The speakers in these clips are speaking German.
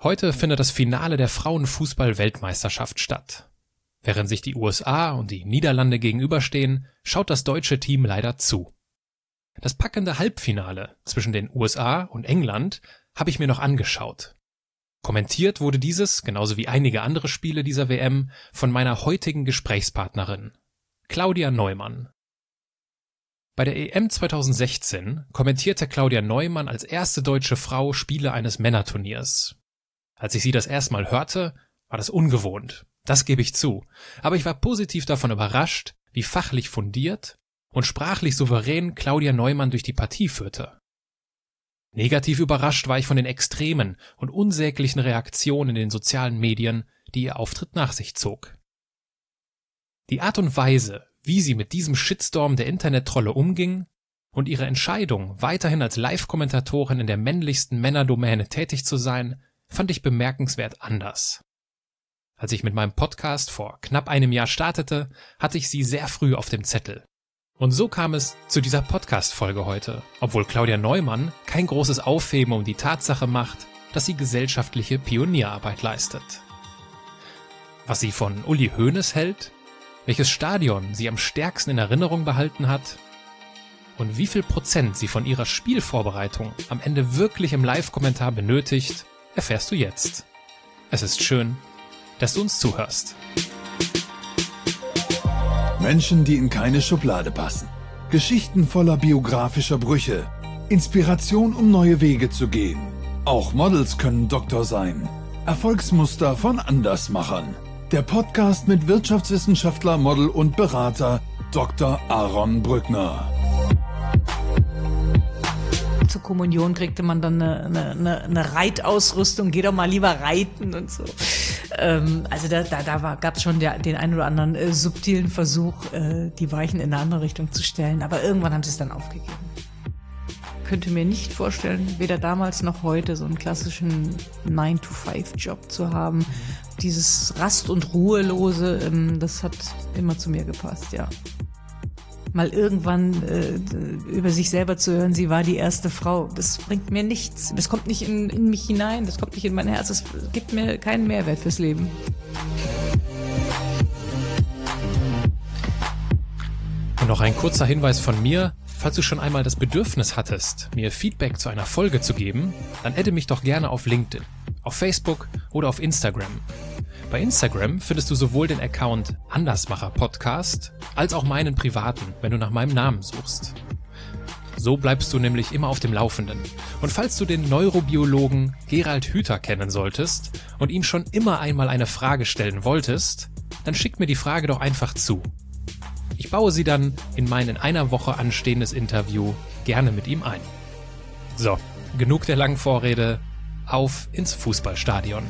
Heute findet das Finale der Frauenfußball-Weltmeisterschaft statt. Während sich die USA und die Niederlande gegenüberstehen, schaut das deutsche Team leider zu. Das packende Halbfinale zwischen den USA und England habe ich mir noch angeschaut. Kommentiert wurde dieses, genauso wie einige andere Spiele dieser WM, von meiner heutigen Gesprächspartnerin, Claudia Neumann. Bei der EM 2016 kommentierte Claudia Neumann als erste deutsche Frau Spiele eines Männerturniers. Als ich sie das erste Mal hörte, war das ungewohnt, das gebe ich zu, aber ich war positiv davon überrascht, wie fachlich fundiert und sprachlich souverän Claudia Neumann durch die Partie führte. Negativ überrascht war ich von den extremen und unsäglichen Reaktionen in den sozialen Medien, die ihr Auftritt nach sich zog. Die Art und Weise, wie sie mit diesem Shitstorm der Internettrolle umging und ihre Entscheidung, weiterhin als Live-Kommentatorin in der männlichsten Männerdomäne tätig zu sein, fand ich bemerkenswert anders. Als ich mit meinem Podcast vor knapp einem Jahr startete, hatte ich sie sehr früh auf dem Zettel. Und so kam es zu dieser Podcast-Folge heute, obwohl Claudia Neumann kein großes Aufheben um die Tatsache macht, dass sie gesellschaftliche Pionierarbeit leistet. Was sie von Uli Hoeneß hält, welches Stadion sie am stärksten in Erinnerung behalten hat und wie viel Prozent sie von ihrer Spielvorbereitung am Ende wirklich im Live-Kommentar benötigt, erfährst du jetzt. Es ist schön, dass du uns zuhörst. Menschen, die in keine Schublade passen. Geschichten voller biografischer Brüche. Inspiration, um neue Wege zu gehen. Auch Models können Doktor sein. Erfolgsmuster von Andersmachern. Der Podcast mit Wirtschaftswissenschaftler, Model und Berater Dr. Aaron Brückner. Zur Kommunion kriegte man dann eine Reitausrüstung, geh doch mal lieber reiten und so. Also gab es schon den einen oder anderen subtilen Versuch, die Weichen in eine andere Richtung zu stellen. Aber irgendwann haben sie es dann aufgegeben. Ich könnte mir nicht vorstellen, weder damals noch heute so einen klassischen 9-to-5-Job zu haben. Dieses Rast- und Ruhelose, das hat immer zu mir gepasst, ja. Mal irgendwann über sich selber zu hören, sie war die erste Frau, das bringt mir nichts. Das kommt nicht in mich hinein, das kommt nicht in mein Herz, das gibt mir keinen Mehrwert fürs Leben. Und noch ein kurzer Hinweis von mir: Falls du schon einmal das Bedürfnis hattest, mir Feedback zu einer Folge zu geben, dann adde mich doch gerne auf LinkedIn, auf Facebook oder auf Instagram. Bei Instagram findest du sowohl den Account Andersmacher Podcast als auch meinen privaten, wenn du nach meinem Namen suchst. So bleibst du nämlich immer auf dem Laufenden. Und falls du den Neurobiologen Gerald Hüther kennen solltest und ihm schon immer einmal eine Frage stellen wolltest, dann schick mir die Frage doch einfach zu. Ich baue sie dann in mein in einer Woche anstehendes Interview gerne mit ihm ein. So, genug der langen Vorrede, auf ins Fußballstadion.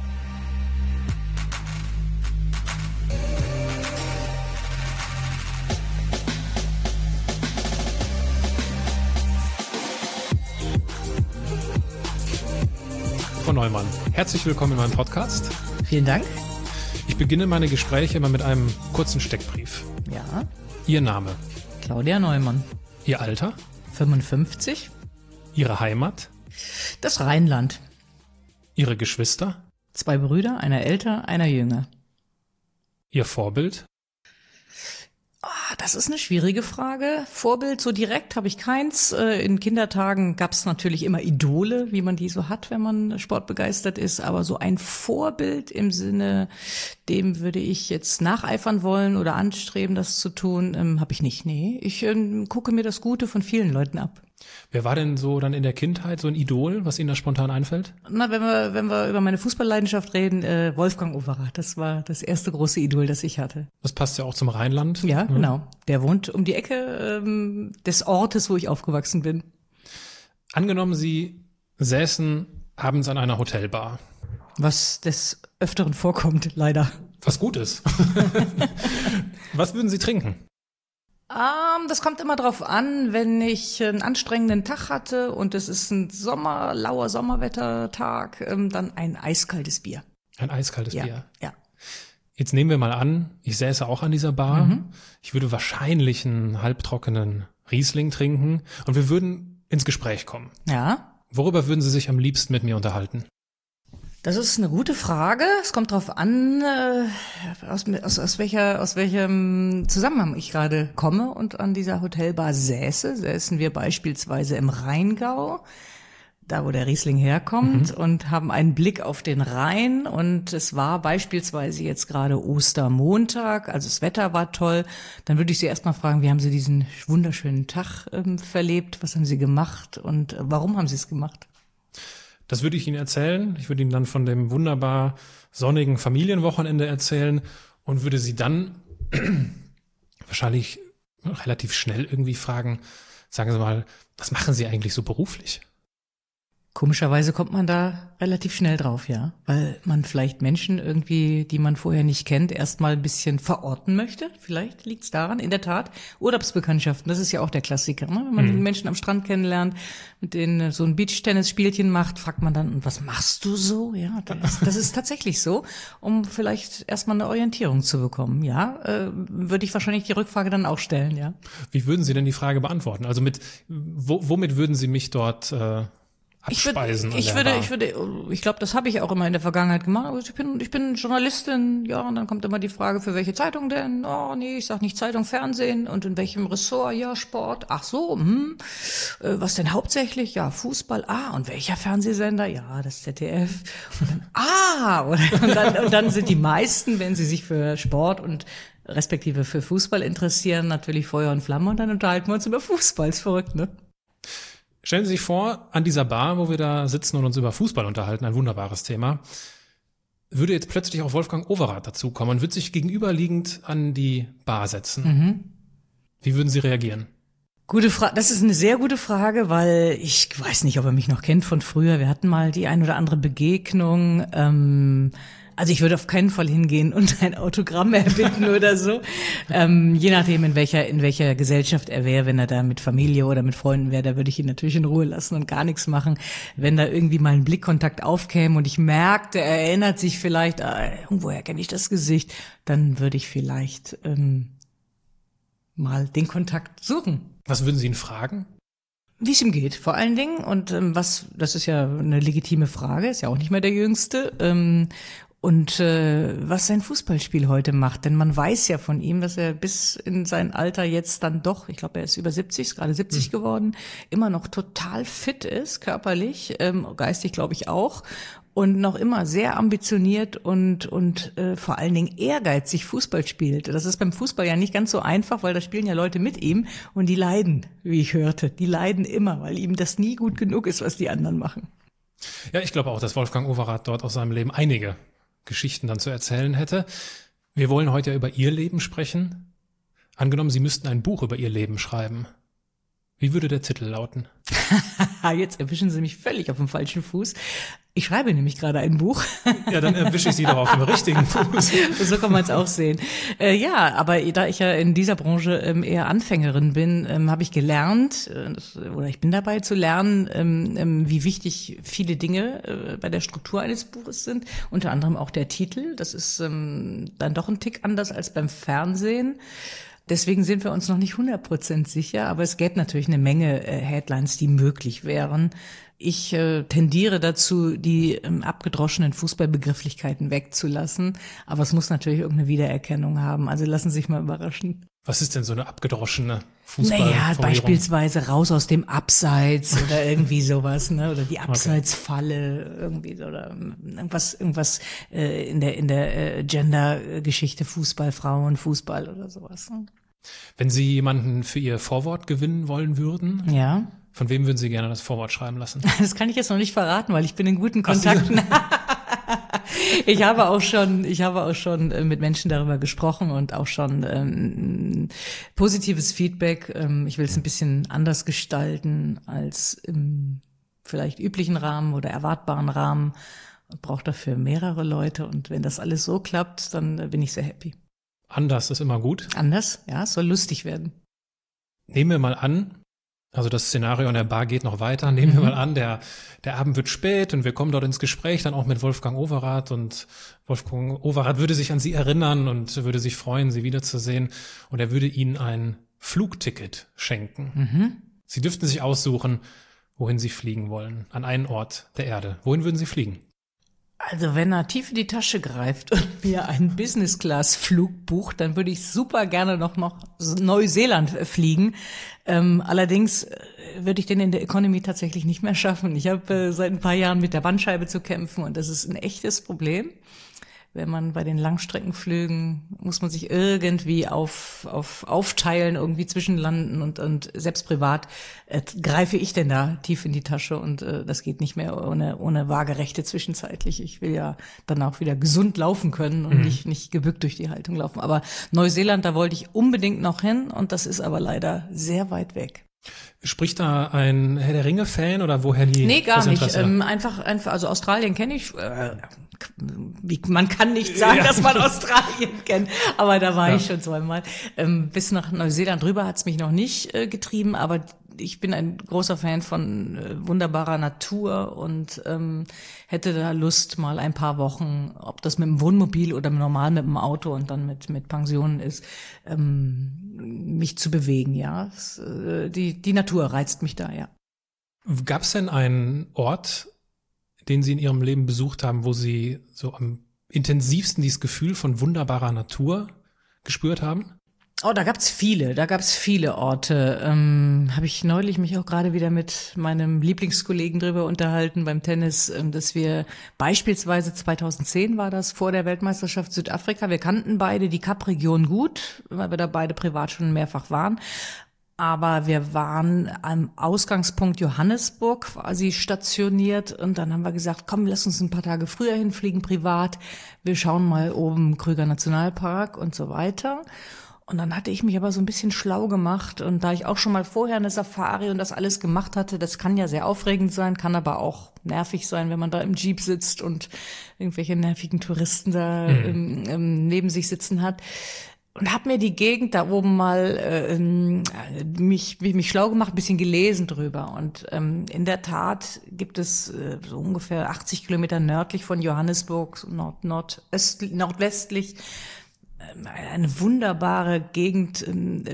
Frau Neumann, herzlich willkommen in meinem Podcast. Vielen Dank. Ich beginne meine Gespräche immer mit einem kurzen Steckbrief. Ja. Ihr Name? Claudia Neumann. Ihr Alter? 55. Ihre Heimat? Das Rheinland. Ihre Geschwister? 2 Brüder, einer älter, einer jünger. Ihr Vorbild? Das ist eine schwierige Frage. Vorbild so direkt habe ich keins. In Kindertagen gab es natürlich immer Idole, wie man die so hat, wenn man sportbegeistert ist. Aber so ein Vorbild im Sinne, dem würde ich jetzt nacheifern wollen oder anstreben, das zu tun, habe ich nicht. Nee, ich gucke mir das Gute von vielen Leuten ab. Wer war denn so dann in der Kindheit so ein Idol, was Ihnen da spontan einfällt? Na, wenn wir über meine Fußballleidenschaft reden, Wolfgang Overath, das war das erste große Idol, das ich hatte. Das passt ja auch zum Rheinland. Ja, genau. Der wohnt um die Ecke des Ortes, wo ich aufgewachsen bin. Angenommen, Sie säßen abends an einer Hotelbar. Was des Öfteren vorkommt, leider. Was gut ist. Was würden Sie trinken? Das kommt immer drauf an, wenn ich einen anstrengenden Tag hatte und es ist ein lauer Sommerwettertag, dann ein eiskaltes Bier. Ein eiskaltes Bier? Ja. Jetzt nehmen wir mal an, ich säße auch an dieser Bar. Ich würde wahrscheinlich einen halbtrockenen Riesling trinken und wir würden ins Gespräch kommen. Ja. Worüber würden Sie sich am liebsten mit mir unterhalten? Das ist eine gute Frage. Es kommt drauf an, aus welchem Zusammenhang ich gerade komme und an dieser Hotelbar säße. Säßen wir beispielsweise im Rheingau, da wo der Riesling herkommt, und haben einen Blick auf den Rhein. Und es war beispielsweise jetzt gerade Ostermontag, also das Wetter war toll. Dann würde ich Sie erstmal fragen, wie haben Sie diesen wunderschönen Tag verlebt? Was haben Sie gemacht und warum haben Sie es gemacht? Das würde ich Ihnen erzählen. Ich würde Ihnen dann von dem wunderbar sonnigen Familienwochenende erzählen und würde Sie dann wahrscheinlich relativ schnell irgendwie fragen, sagen Sie mal, was machen Sie eigentlich so beruflich? Komischerweise kommt man da relativ schnell drauf, ja, weil man vielleicht Menschen irgendwie, die man vorher nicht kennt, erstmal ein bisschen verorten möchte. Vielleicht liegt's daran, in der Tat. Urlaubsbekanntschaften, das ist ja auch der Klassiker, ne? Wenn man Menschen am Strand kennenlernt, mit denen so ein Beachtennis-Spielchen macht, fragt man dann, und was machst du so? Ja, das ist tatsächlich so, um vielleicht erstmal eine Orientierung zu bekommen, ja. Würde ich wahrscheinlich die Rückfrage dann auch stellen, ja. Wie würden Sie denn die Frage beantworten? Also womit würden Sie mich dort abspeisen? Ich glaube, das habe ich auch immer in der Vergangenheit gemacht. Aber ich bin Journalistin, ja, und dann kommt immer die Frage, für welche Zeitung denn? Oh, nee, ich sag nicht Zeitung, Fernsehen. Und in welchem Ressort? Ja, Sport. Ach so, was denn hauptsächlich? Ja, Fußball. Ah, und welcher Fernsehsender? Ja, das ZDF. Und dann, und dann sind die meisten, wenn sie sich für Sport und respektive für Fußball interessieren, natürlich Feuer und Flamme, und dann unterhalten wir uns über Fußball. Ist verrückt, ne? Stellen Sie sich vor, an dieser Bar, wo wir da sitzen und uns über Fußball unterhalten, ein wunderbares Thema, würde jetzt plötzlich auch Wolfgang Overath dazukommen und würde sich gegenüberliegend an die Bar setzen. Wie würden Sie reagieren? Gute Frage. Das ist eine sehr gute Frage, weil ich weiß nicht, ob er mich noch kennt von früher. Wir hatten mal die ein oder andere Begegnung. Also ich würde auf keinen Fall hingehen und ein Autogramm erbitten oder so. Je nachdem, in welcher Gesellschaft er wäre. Wenn er da mit Familie oder mit Freunden wäre, da würde ich ihn natürlich in Ruhe lassen und gar nichts machen. Wenn da irgendwie mal ein Blickkontakt aufkäme und ich merkte, er erinnert sich vielleicht, irgendwoher kenne ich das Gesicht, dann würde ich vielleicht mal den Kontakt suchen. Was würden Sie ihn fragen? Wie es ihm geht, vor allen Dingen. Und das ist ja eine legitime Frage, ist ja auch nicht mehr der Jüngste. Und was sein Fußballspiel heute macht. Denn man weiß ja von ihm, dass er bis in sein Alter jetzt dann doch, ich glaube, er ist über 70, ist gerade 70 geworden, immer noch total fit ist, körperlich, geistig glaube ich auch. Und noch immer sehr ambitioniert und vor allen Dingen ehrgeizig Fußball spielt. Das ist beim Fußball ja nicht ganz so einfach, weil da spielen ja Leute mit ihm und die leiden, wie ich hörte. Die leiden immer, weil ihm das nie gut genug ist, was die anderen machen. Ja, ich glaube auch, dass Wolfgang Overath dort aus seinem Leben einige Geschichten dann zu erzählen hätte. Wir wollen heute ja über Ihr Leben sprechen. Angenommen, Sie müssten ein Buch über Ihr Leben schreiben. Wie würde der Titel lauten? Jetzt erwischen Sie mich völlig auf dem falschen Fuß. Ich schreibe nämlich gerade ein Buch. Ja, dann erwische ich Sie doch auf dem richtigen Fuß. So kann man es auch sehen. Ja, aber da ich ja in dieser Branche eher Anfängerin bin, habe ich gelernt, oder ich bin dabei zu lernen, wie wichtig viele Dinge bei der Struktur eines Buches sind. Unter anderem auch der Titel. Das ist dann doch ein Tick anders als beim Fernsehen. Deswegen sind wir uns noch nicht 100% sicher, aber es gäbe natürlich eine Menge Headlines, die möglich wären. Ich tendiere dazu, die abgedroschenen Fußballbegrifflichkeiten wegzulassen, aber es muss natürlich irgendeine Wiedererkennung haben. Also lassen Sie sich mal überraschen. Was ist denn so eine abgedroschene Fußballformulierung? Naja, beispielsweise raus aus dem Abseits oder irgendwie sowas, ne? Oder die Abseitsfalle irgendwie so, oder irgendwas in der Gender-Geschichte, Fußball, Frauen, Fußball oder sowas. Ne? Wenn Sie jemanden für Ihr Vorwort gewinnen wollen würden, ja. Von wem würden Sie gerne das Vorwort schreiben lassen? Das kann ich jetzt noch nicht verraten, weil ich bin in guten Kontakten. Ich habe auch schon mit Menschen darüber gesprochen und auch schon positives Feedback. Ich will es ein bisschen anders gestalten als im vielleicht üblichen Rahmen oder erwartbaren Rahmen und brauche dafür mehrere Leute. Und wenn das alles so klappt, dann bin ich sehr happy. Anders ist immer gut. Anders, ja, es soll lustig werden. Nehmen wir mal an, also das Szenario an der Bar geht noch weiter. Nehmen wir mal an, der Abend wird spät und wir kommen dort ins Gespräch, dann auch mit Wolfgang Overath, und Wolfgang Overath würde sich an Sie erinnern und würde sich freuen, Sie wiederzusehen, und er würde Ihnen ein Flugticket schenken. Sie dürften sich aussuchen, wohin Sie fliegen wollen, an einen Ort der Erde. Wohin würden Sie fliegen? Also wenn er tief in die Tasche greift und mir einen Business-Class-Flug bucht, dann würde ich super gerne noch Neuseeland fliegen. Allerdings würde ich den in der Economy tatsächlich nicht mehr schaffen. Ich habe seit ein paar Jahren mit der Bandscheibe zu kämpfen und das ist ein echtes Problem. Wenn man bei den Langstreckenflügen muss man sich irgendwie aufteilen, irgendwie zwischenlanden und selbst privat greife ich denn da tief in die Tasche und das geht nicht mehr ohne Waagerechte zwischenzeitlich. Ich will ja dann auch wieder gesund laufen können und nicht gebückt durch die Haltung laufen. Aber Neuseeland, da wollte ich unbedingt noch hin und das ist aber leider sehr weit weg. Spricht da ein Herr der Ringe-Fan oder woher die? Nee, gar nicht. Einfach, also Australien kenne ich. Man kann nicht sagen, dass man Australien kennt, aber da war ich schon zweimal. Bis nach Neuseeland rüber hat's mich noch nicht getrieben, aber ich bin ein großer Fan von wunderbarer Natur und hätte da Lust, mal ein paar Wochen, ob das mit dem Wohnmobil oder normal mit dem Auto und dann mit Pensionen ist, mich zu bewegen, ja. Die Natur reizt mich da, ja. Gab es denn einen Ort, den Sie in Ihrem Leben besucht haben, wo Sie so am intensivsten dieses Gefühl von wunderbarer Natur gespürt haben? Oh, da gab's viele Orte. Habe ich neulich mich auch gerade wieder mit meinem Lieblingskollegen drüber unterhalten beim Tennis, dass wir beispielsweise 2010 war das, vor der Weltmeisterschaft Südafrika, wir kannten beide die Kap-Region gut, weil wir da beide privat schon mehrfach waren. Aber wir waren am Ausgangspunkt Johannesburg quasi stationiert und dann haben wir gesagt, komm, lass uns ein paar Tage früher hinfliegen, privat. Wir schauen mal oben Kruger Nationalpark und so weiter. Und dann hatte ich mich aber so ein bisschen schlau gemacht und da ich auch schon mal vorher eine Safari und das alles gemacht hatte, das kann ja sehr aufregend sein, kann aber auch nervig sein, wenn man da im Jeep sitzt und irgendwelche nervigen Touristen da neben sich sitzen hat. Und habe mir die Gegend da oben mal mich schlau gemacht, ein bisschen gelesen drüber. Und in der Tat gibt es so ungefähr 80 Kilometer nördlich von Johannesburg, nordwestlich, eine wunderbare Gegend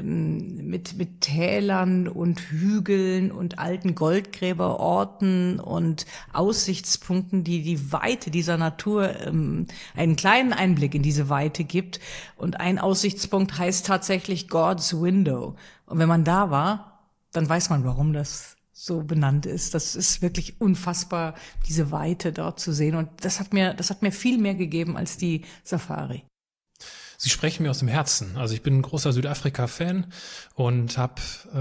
mit Tälern und Hügeln und alten Goldgräberorten und Aussichtspunkten, die Weite dieser Natur einen kleinen Einblick in diese Weite gibt. Und ein Aussichtspunkt heißt tatsächlich God's Window. Und wenn man da war, dann weiß man, warum das so benannt ist. Das ist wirklich unfassbar, diese Weite dort zu sehen. Und das hat mir viel mehr gegeben als die Safari. Sie sprechen mir aus dem Herzen. Also ich bin ein großer Südafrika-Fan und habe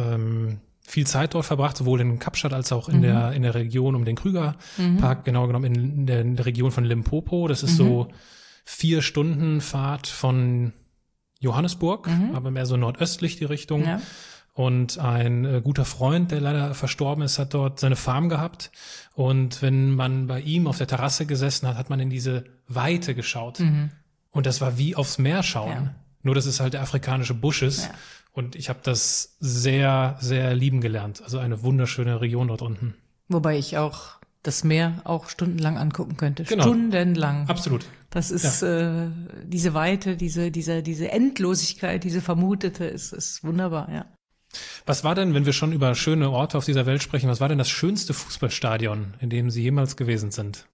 viel Zeit dort verbracht, sowohl in Kapstadt als auch in der Region um den Kruger-Park, genau genommen in der Region von Limpopo. Das ist so 4 Stunden Fahrt von Johannesburg, aber mehr so nordöstlich die Richtung. Ja. Und ein guter Freund, der leider verstorben ist, hat dort seine Farm gehabt. Und wenn man bei ihm auf der Terrasse gesessen hat, hat man in diese Weite geschaut. Und das war wie aufs Meer schauen. Ja. Nur, dass es halt der afrikanische Busch ist. Ja. Und ich habe das sehr, sehr lieben gelernt. Also eine wunderschöne Region dort unten. Wobei ich auch das Meer auch stundenlang angucken könnte. Genau. Stundenlang. Absolut. Das ist diese Weite, diese Endlosigkeit, diese vermutete, ist wunderbar, ja. Was war denn, wenn wir schon über schöne Orte auf dieser Welt sprechen, was war denn das schönste Fußballstadion, in dem Sie jemals gewesen sind?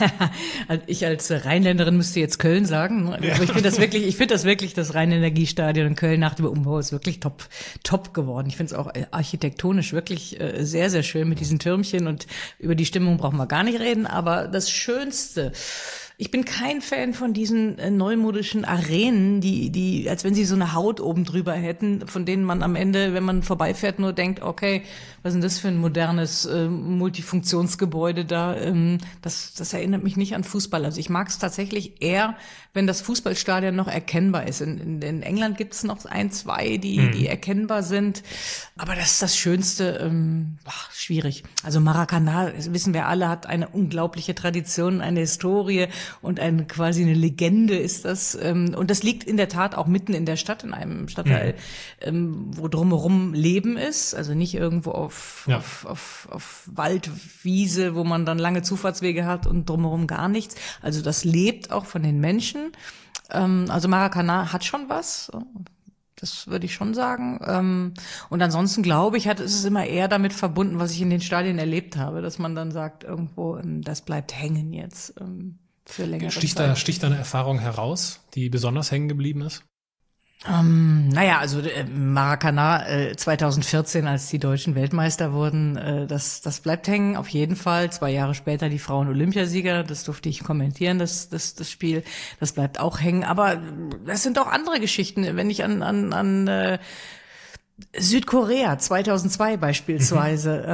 Ich als Rheinländerin müsste jetzt Köln sagen. Aber ich finde das wirklich, das Rheinenergiestadion in Köln nach dem Umbau ist wirklich top geworden. Ich finde es auch architektonisch wirklich sehr, sehr schön mit diesen Türmchen und über die Stimmung brauchen wir gar nicht reden. Aber das Schönste, ich bin kein Fan von diesen neumodischen Arenen, die, als wenn sie so eine Haut oben drüber hätten, von denen man am Ende, wenn man vorbeifährt, nur denkt, okay, was ist denn das für ein modernes Multifunktionsgebäude da? Das erinnert mich nicht an Fußball. Also ich mag es tatsächlich eher, wenn das Fußballstadion noch erkennbar ist. In England gibt es noch 1, 2, die erkennbar sind. Aber das ist das Schönste, schwierig. Also Maracanã, wissen wir alle, hat eine unglaubliche Tradition, eine Historie und quasi eine Legende ist das. Und das liegt in der Tat auch mitten in der Stadt, in einem Stadtteil, wo drumherum Leben ist. Also nicht irgendwo auf Wald, Wiese, wo man dann lange Zufahrtswege hat und drumherum gar nichts. Also das lebt auch von den Menschen. Also Maracanã hat schon was. Das würde ich schon sagen. Und ansonsten glaube ich, ist es immer eher damit verbunden, was ich in den Stadien erlebt habe, dass man dann sagt, irgendwo, das bleibt hängen jetzt. für längere Sticht Zeit. da eine Erfahrung heraus, die besonders hängen geblieben ist? Also Maracanã 2014, als die Deutschen Weltmeister wurden, das bleibt hängen, auf jeden Fall. 2 Jahre später die Frauen-Olympiasieger, das durfte ich kommentieren, das Spiel, das bleibt auch hängen. Aber das sind auch andere Geschichten, wenn ich an Südkorea 2002 beispielsweise.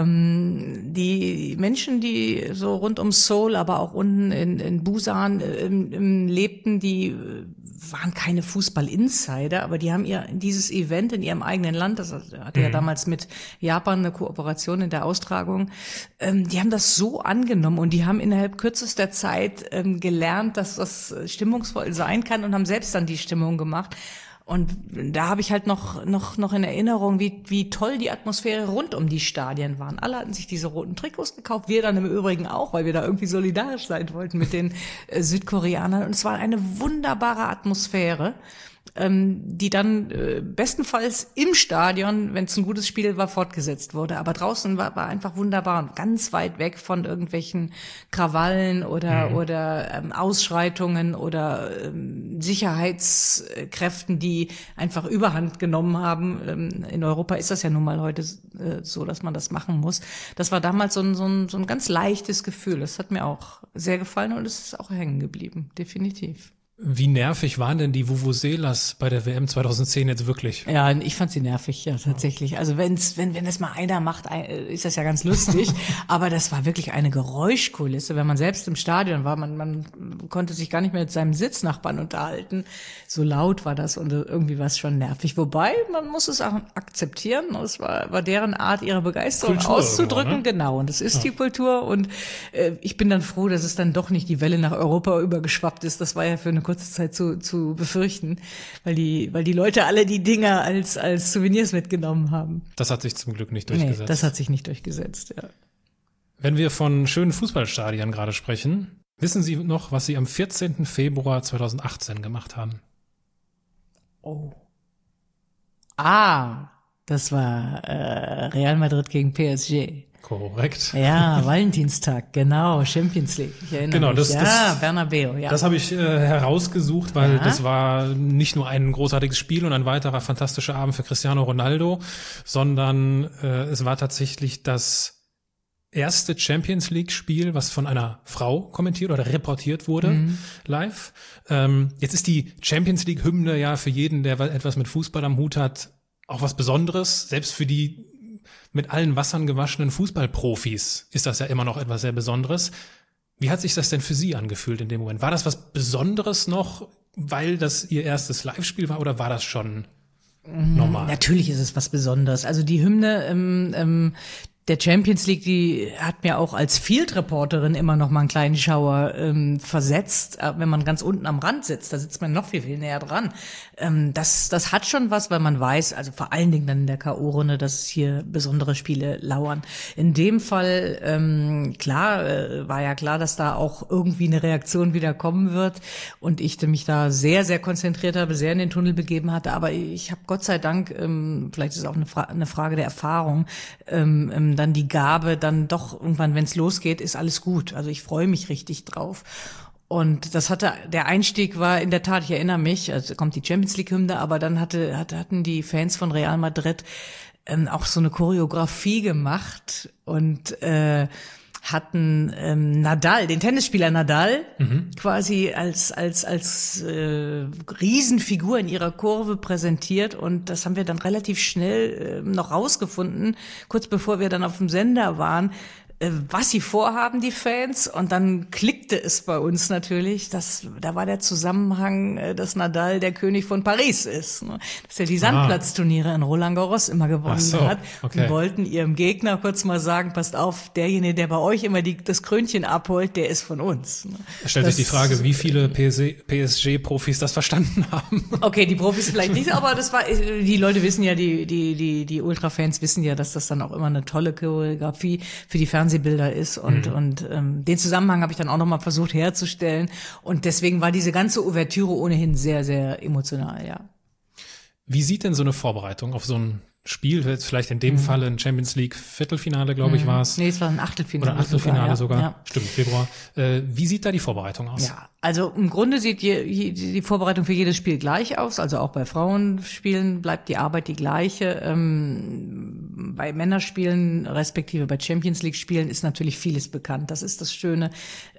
Die Menschen, die so rund um Seoul, aber auch unten in Busan lebten, die waren keine Fußball-Insider, aber die haben dieses Event in ihrem eigenen Land, das hatte ja damals mit Japan eine Kooperation in der Austragung, die haben das so angenommen und die haben innerhalb kürzester Zeit gelernt, dass das stimmungsvoll sein kann und haben selbst dann die Stimmung gemacht. Und da habe ich halt noch in Erinnerung, wie toll die Atmosphäre rund um die Stadien waren. Alle hatten sich diese roten Trikots gekauft, wir dann im Übrigen auch, weil wir da irgendwie solidarisch sein wollten mit den Südkoreanern. Und es war eine wunderbare Atmosphäre, die dann bestenfalls im Stadion, wenn es ein gutes Spiel war, fortgesetzt wurde. Aber draußen war einfach wunderbar und ganz weit weg von irgendwelchen Krawallen oder Ausschreitungen oder Sicherheitskräften, die einfach Überhand genommen haben. In Europa ist das ja nun mal heute so, dass man das machen muss. Das war damals so ein ganz leichtes Gefühl. Das hat mir auch sehr gefallen und es ist auch hängen geblieben, definitiv. Wie nervig waren denn die Vuvuzelas bei der WM 2010 jetzt wirklich? Ja, ich fand sie nervig, ja, tatsächlich. Also wenn das mal einer macht, ist das ja ganz lustig. Aber das war wirklich eine Geräuschkulisse. Wenn man selbst im Stadion war, man konnte sich gar nicht mehr mit seinem Sitznachbarn unterhalten. So laut war das und irgendwie war es schon nervig. Wobei, man muss es auch akzeptieren. Es war deren Art, ihre Begeisterung Kultur auszudrücken. irgendwo, ne? Genau, und das ist die Kultur. Und ich bin dann froh, dass es dann doch nicht die Welle nach Europa übergeschwappt ist. Das war ja für eine kurze Zeit zu befürchten, weil die Leute alle die Dinger als Souvenirs mitgenommen haben. Das hat sich zum Glück nicht durchgesetzt. Nee, das hat sich nicht durchgesetzt, ja. Wenn wir von schönen Fußballstadien gerade sprechen, wissen Sie noch, was Sie am 14. Februar 2018 gemacht haben? Oh. Das war Real Madrid gegen PSG. Korrekt. Ja, Valentinstag, genau, Champions League. Ich erinnere mich. Bernabeu, ja. Das habe ich herausgesucht, weil das war nicht nur ein großartiges Spiel und ein weiterer fantastischer Abend für Cristiano Ronaldo, sondern es war tatsächlich das erste Champions League Spiel, was von einer Frau kommentiert oder reportiert wurde live. Jetzt ist die Champions League Hymne ja für jeden, der etwas mit Fußball am Hut hat, auch was Besonderes. Selbst für die mit allen Wassern gewaschenen Fußballprofis ist das ja immer noch etwas sehr Besonderes. Wie hat sich das denn für Sie angefühlt in dem Moment? War das was Besonderes noch, weil das Ihr erstes Live-Spiel war, oder war das schon normal? Natürlich ist es was Besonderes. Also die Hymne der Champions League, die hat mir auch als Field-Reporterin immer noch mal einen kleinen Schauer versetzt, wenn man ganz unten am Rand sitzt. Da sitzt man noch viel, viel näher dran. Das hat schon was, weil man weiß, also vor allen Dingen dann in der K.O.-Runde, dass hier besondere Spiele lauern. In dem Fall, war ja klar, dass da auch irgendwie eine Reaktion wieder kommen wird und ich mich da sehr, sehr konzentriert habe, sehr in den Tunnel begeben hatte. Aber ich habe Gott sei Dank, vielleicht ist es auch eine Frage der Erfahrung, dann die Gabe, dann doch irgendwann, wenn es losgeht, ist alles gut. Also ich freue mich richtig drauf. Und der Einstieg war in der Tat, ich erinnere mich, also kommt die Champions League Hymne, aber dann hatten die Fans von Real Madrid auch so eine Choreografie gemacht und hatten Nadal, den Tennisspieler Nadal, quasi als Riesenfigur in ihrer Kurve präsentiert, und das haben wir dann relativ schnell noch rausgefunden, kurz bevor wir dann auf dem Sender waren, was sie vorhaben, die Fans, und dann klickte es bei uns natürlich, da war der Zusammenhang, dass Nadal der König von Paris ist, ne? Dass er die Sandplatzturniere in Roland Garros immer gewonnen hat, okay. Und wollten ihrem Gegner kurz mal sagen, passt auf, derjenige, der bei euch immer das Krönchen abholt, der ist von uns. Ne? Es stellt sich die Frage, wie viele PSG-Profis das verstanden haben. Okay, die Profis vielleicht nicht, aber die Leute wissen ja, die Ultrafans wissen ja, dass das dann auch immer eine tolle Choreografie für die Fernsehbilder ist, und den Zusammenhang habe ich dann auch nochmal versucht herzustellen, und deswegen war diese ganze Ouvertüre ohnehin sehr, sehr emotional, ja. Wie sieht denn so eine Vorbereitung auf so ein Spiel, jetzt vielleicht in dem Falle ein Champions League Viertelfinale, glaube ich, war es. Nee, es war ein Achtelfinale. Oder Achtelfinale sogar. Ja. Stimmt, Februar. Wie sieht da die Vorbereitung aus? Ja, also im Grunde sieht die Vorbereitung für jedes Spiel gleich aus. Also auch bei Frauenspielen bleibt die Arbeit die gleiche. Bei Männerspielen, respektive bei Champions League Spielen, ist natürlich vieles bekannt. Das ist das Schöne.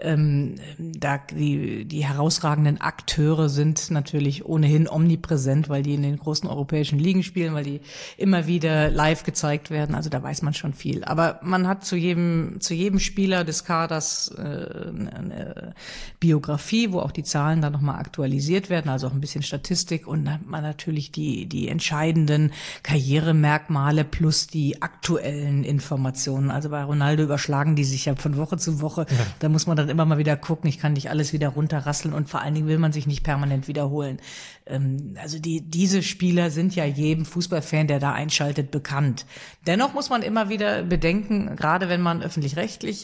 Da die herausragenden Akteure sind natürlich ohnehin omnipräsent, weil die in den großen europäischen Ligen spielen, weil die immer wieder live gezeigt werden. Also da weiß man schon viel. Aber man hat zu jedem Spieler des Kaders eine Biografie, wo auch die Zahlen dann nochmal aktualisiert werden, also auch ein bisschen Statistik, und dann hat man natürlich die entscheidenden Karrieremerkmale plus die aktuellen Informationen. Also bei Ronaldo überschlagen die sich ja von Woche zu Woche. Ja. Da muss man dann immer mal wieder gucken, ich kann nicht alles wieder runterrasseln, und vor allen Dingen will man sich nicht permanent wiederholen. Also diese Spieler sind ja jedem Fußballfan, der da einschaltet, bekannt. Dennoch muss man immer wieder bedenken, gerade wenn man öffentlich-rechtlich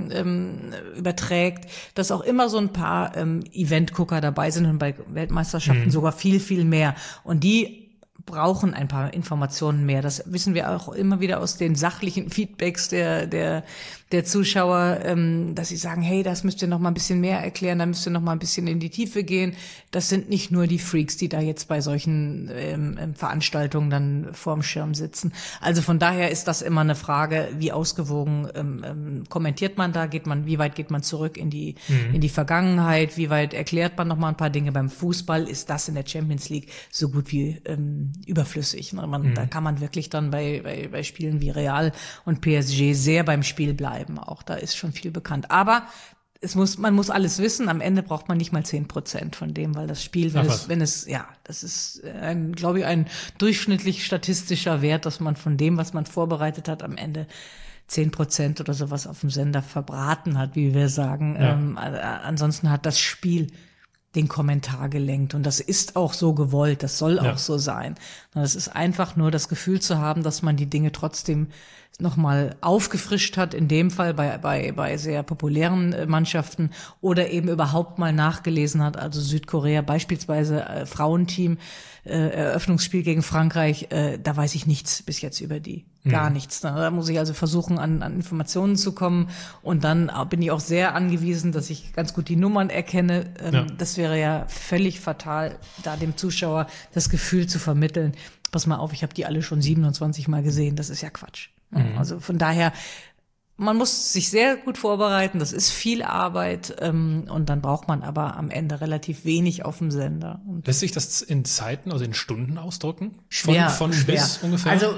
überträgt, dass auch immer so ein paar Eventgucker dabei sind, und bei Weltmeisterschaften sogar viel, viel mehr. Und die brauchen ein paar Informationen mehr. Das wissen wir auch immer wieder aus den sachlichen Feedbacks der Zuschauer, dass sie sagen, hey, das müsst ihr noch mal ein bisschen mehr erklären, da müsst ihr noch mal ein bisschen in die Tiefe gehen. Das sind nicht nur die Freaks, die da jetzt bei solchen Veranstaltungen dann vorm Schirm sitzen. Also von daher ist das immer eine Frage, wie ausgewogen kommentiert man da, wie weit geht man zurück in die Vergangenheit, wie weit erklärt man noch mal ein paar Dinge. Beim Fußball ist das in der Champions League so gut wie überflüssig. Da kann man wirklich dann bei Spielen wie Real und PSG sehr beim Spiel bleiben. Auch da ist schon viel bekannt. Aber man muss alles wissen. Am Ende braucht man nicht mal 10% von dem, weil das Spiel, das ist glaube ich, ein durchschnittlich statistischer Wert, dass man von dem, was man vorbereitet hat, am Ende 10% oder sowas auf dem Sender verbraten hat, wie wir sagen. Ja. Ansonsten hat das Spiel den Kommentar gelenkt. Und das ist auch so gewollt. Das soll auch so sein. Das ist einfach nur das Gefühl zu haben, dass man die Dinge trotzdem nochmal aufgefrischt hat, in dem Fall bei sehr populären Mannschaften, oder eben überhaupt mal nachgelesen hat. Also Südkorea beispielsweise, Frauenteam, Eröffnungsspiel gegen Frankreich, da weiß ich nichts bis jetzt über die. Gar nichts. Da muss ich also versuchen, an Informationen zu kommen. Und dann bin ich auch sehr angewiesen, dass ich ganz gut die Nummern erkenne. Das wäre ja völlig fatal, da dem Zuschauer das Gefühl zu vermitteln, pass mal auf, ich habe die alle schon 27 Mal gesehen. Das ist ja Quatsch. Also von daher, man muss sich sehr gut vorbereiten. Das ist viel Arbeit. Und dann braucht man aber am Ende relativ wenig auf dem Sender. Lässt sich das in Zeiten, also in Stunden ausdrücken? Schwer. Von bis ungefähr? Also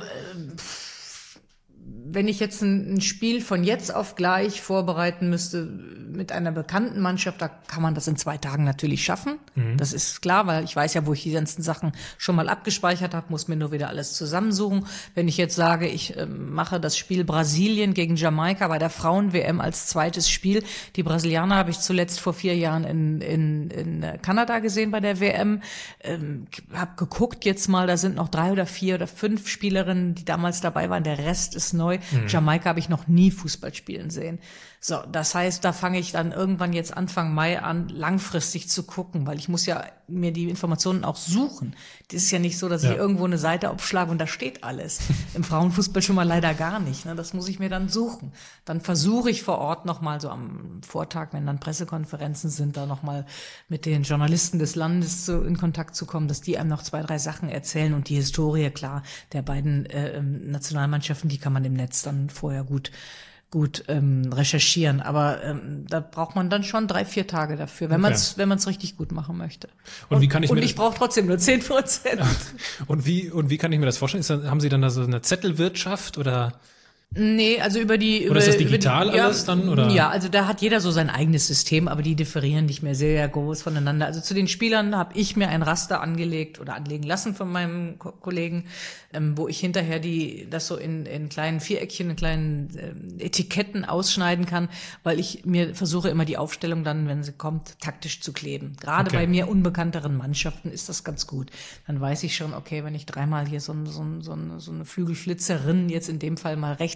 wenn ich jetzt ein Spiel von jetzt auf gleich vorbereiten müsste mit einer bekannten Mannschaft, da kann man das in 2 Tagen natürlich schaffen. Das ist klar, weil ich weiß ja, wo ich die ganzen Sachen schon mal abgespeichert habe, muss mir nur wieder alles zusammensuchen. Wenn ich jetzt sage, ich mache das Spiel Brasilien gegen Jamaika bei der Frauen-WM als zweites Spiel. Die Brasilianer habe ich zuletzt vor 4 Jahren in Kanada gesehen bei der WM. Hab geguckt jetzt mal, da sind noch 3 oder 4 oder 5 Spielerinnen, die damals dabei waren. Der Rest ist neu. Jamaika habe ich noch nie Fußball spielen sehen. So, das heißt, da fange ich dann irgendwann jetzt Anfang Mai an, langfristig zu gucken, weil ich muss ja mir die Informationen auch suchen. Das ist ja nicht so, dass ich irgendwo eine Seite aufschlage und da steht alles. Im Frauenfußball schon mal leider gar nicht. Ne? Das muss ich mir dann suchen. Dann versuche ich vor Ort nochmal so am Vortag, wenn dann Pressekonferenzen sind, da nochmal mit den Journalisten des Landes in Kontakt zu kommen, dass die einem noch 2, 3 Sachen erzählen, und die Historie, klar, der beiden Nationalmannschaften, die kann man im Netz dann vorher gut recherchieren, aber da braucht man dann schon 3, 4 Tage dafür, wenn man es richtig gut machen möchte. Und wie kann ich brauche trotzdem nur 10%. Und wie kann ich mir das vorstellen? Haben Sie dann da so eine Zettelwirtschaft oder? Nee, also oder ist das digital alles dann, oder? Ja, also da hat jeder so sein eigenes System, aber die differieren nicht mehr sehr groß voneinander. Also zu den Spielern habe ich mir ein Raster angelegt oder anlegen lassen von meinem Kollegen, wo ich hinterher das so in kleinen Viereckchen, in kleinen Etiketten ausschneiden kann, weil ich mir versuche immer die Aufstellung dann, wenn sie kommt, taktisch zu kleben. Gerade bei mir unbekannteren Mannschaften ist das ganz gut. Dann weiß ich schon, okay, wenn ich 3-mal hier so eine Flügelflitzerin jetzt in dem Fall mal rechts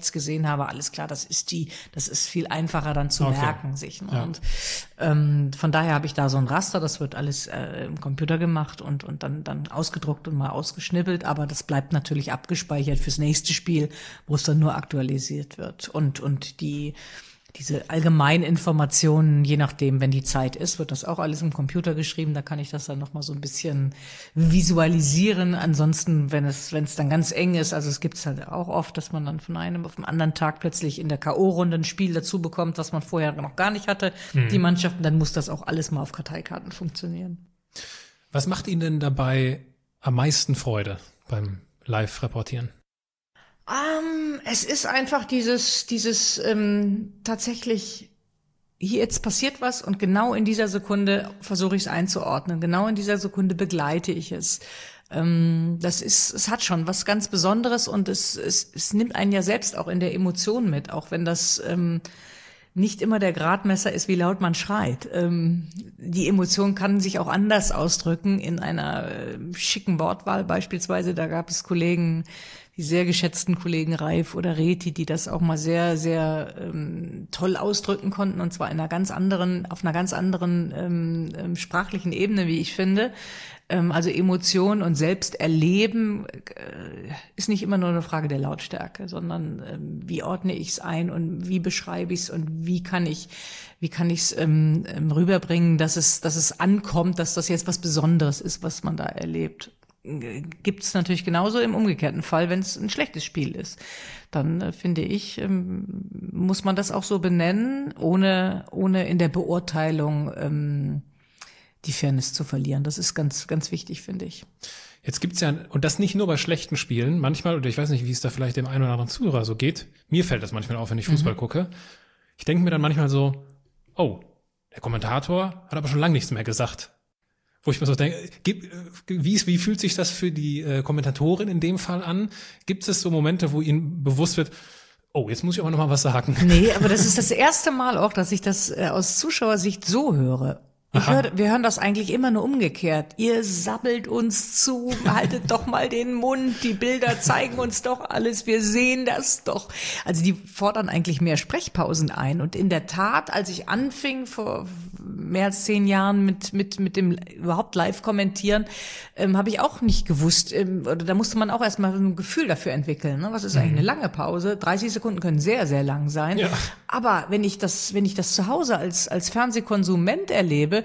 rechts gesehen habe, alles klar, das ist viel einfacher dann zu merken sich. Ne? Ja. Und von daher habe ich da so ein Raster, das wird alles im Computer gemacht und dann ausgedruckt und mal ausgeschnippelt, aber das bleibt natürlich abgespeichert fürs nächste Spiel, wo es dann nur aktualisiert wird. Und diese Allgemeininformationen, je nachdem, wenn die Zeit ist, wird das auch alles im Computer geschrieben. Da kann ich das dann nochmal so ein bisschen visualisieren. Ansonsten, wenn es dann ganz eng ist, also es gibt es halt auch oft, dass man dann von einem auf den anderen Tag plötzlich in der K.O.-Runde ein Spiel dazu bekommt, was man vorher noch gar nicht hatte, die Mannschaften, dann muss das auch alles mal auf Karteikarten funktionieren. Was macht Ihnen denn dabei am meisten Freude beim Live-Reportieren? Es ist einfach dieses tatsächlich, hier jetzt passiert was und genau in dieser Sekunde versuche ich es einzuordnen. Genau in dieser Sekunde begleite ich es. Es hat schon was ganz Besonderes und es nimmt einen ja selbst auch in der Emotion mit, auch wenn das nicht immer der Gradmesser ist, wie laut man schreit. Die Emotion kann sich auch anders ausdrücken in einer schicken Wortwahl beispielsweise. Da gab es Kollegen, die sehr geschätzten Kollegen Reif oder Reti, die das auch mal sehr, sehr toll ausdrücken konnten, und zwar auf einer ganz anderen sprachlichen Ebene, wie ich finde. Also Emotion und Selbsterleben ist nicht immer nur eine Frage der Lautstärke, sondern wie ordne ich es ein und wie beschreibe ich es und wie kann ich es rüberbringen, dass es ankommt, dass das jetzt was Besonderes ist, was man da erlebt. Gibt es natürlich genauso im umgekehrten Fall, wenn es ein schlechtes Spiel ist. Dann finde ich, muss man das auch so benennen, ohne in der Beurteilung die Fairness zu verlieren. Das ist ganz, ganz wichtig, finde ich. Jetzt gibt's ja, und das nicht nur bei schlechten Spielen, manchmal, oder ich weiß nicht, wie es da vielleicht dem einen oder anderen Zuhörer so geht, mir fällt das manchmal auf, wenn ich Fußball gucke. Ich denke mir dann manchmal so, oh, der Kommentator hat aber schon lange nichts mehr gesagt. Wo ich mir so denke, wie fühlt sich das für die Kommentatorin in dem Fall an? Gibt es so Momente, wo Ihnen bewusst wird, oh, jetzt muss ich aber noch mal was sagen? Nee, aber das ist das erste Mal auch, dass ich das aus Zuschauersicht so höre. Wir hören das eigentlich immer nur umgekehrt. Ihr sabbelt uns zu, haltet doch mal den Mund, die Bilder zeigen uns doch alles, wir sehen das doch. Also die fordern eigentlich mehr Sprechpausen ein. Und in der Tat, als ich anfing vor mehr als 10 Jahren mit dem überhaupt Live-Kommentieren, habe ich auch nicht gewusst, oder da musste man auch erstmal ein Gefühl dafür entwickeln. Ne? Was ist eigentlich eine lange Pause? 30 Sekunden können sehr, sehr lang sein. Ja. Aber wenn ich das zu Hause als Fernsehkonsument erlebe,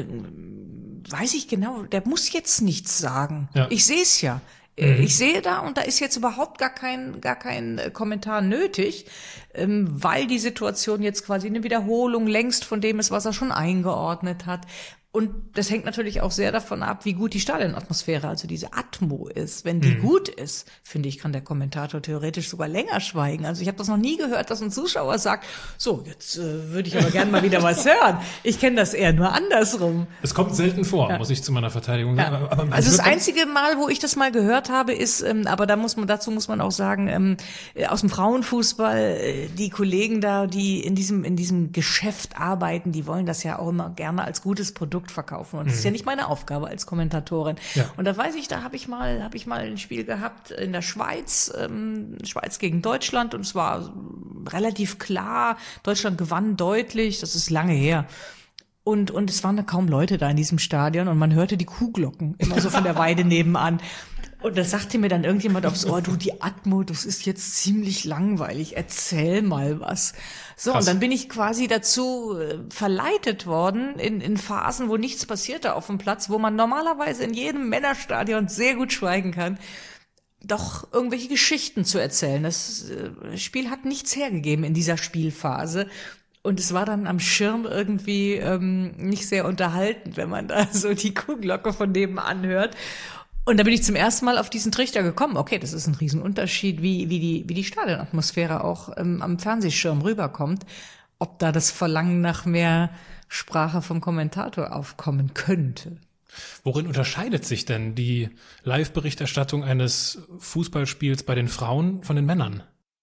weiß ich genau, der muss jetzt nichts sagen. Ja. Ich sehe es ja. Ich sehe da, und da ist jetzt überhaupt gar kein Kommentar nötig, weil die Situation jetzt quasi eine Wiederholung längst von dem ist, was er schon eingeordnet hat. Und das hängt natürlich auch sehr davon ab, wie gut die Stadionatmosphäre, also diese Atmo ist. Wenn die gut ist, finde ich, kann der Kommentator theoretisch sogar länger schweigen. Also ich habe das noch nie gehört, dass ein Zuschauer sagt, so, jetzt würde ich aber gerne mal wieder was hören. Ich kenne das eher nur andersrum. Es kommt selten vor, muss ich zu meiner Verteidigung sagen. Ja. Aber also das einzige Mal, wo ich das mal gehört habe, ist, aber dazu muss man auch sagen, aus dem Frauenfußball, die Kollegen da, die in diesem Geschäft arbeiten, die wollen das ja auch immer gerne als gutes Produkt verkaufen. Und das ist ja nicht meine Aufgabe als Kommentatorin. Ja. Und da weiß ich, da habe ich mal ein Spiel gehabt in der Schweiz, Schweiz gegen Deutschland, und es war relativ klar, Deutschland gewann deutlich, das ist lange her. Und es waren da kaum Leute da in diesem Stadion und man hörte die Kuhglocken immer so von der Weide nebenan. Und da sagte mir dann irgendjemand aufs Ohr, du, die Atmo, das ist jetzt ziemlich langweilig, erzähl mal was. So, krass. Und dann bin ich quasi dazu verleitet worden, in Phasen, wo nichts passierte auf dem Platz, wo man normalerweise in jedem Männerstadion sehr gut schweigen kann, doch irgendwelche Geschichten zu erzählen. Das Spiel hat nichts hergegeben in dieser Spielphase. Und es war dann am Schirm irgendwie nicht sehr unterhaltend, wenn man da so die Kuhglocke von nebenan hört. Und da bin ich zum ersten Mal auf diesen Trichter gekommen. Okay, das ist ein Riesenunterschied, wie die Stadionatmosphäre auch am Fernsehschirm rüberkommt. Ob da das Verlangen nach mehr Sprache vom Kommentator aufkommen könnte. Worin unterscheidet sich denn die Live-Berichterstattung eines Fußballspiels bei den Frauen von den Männern?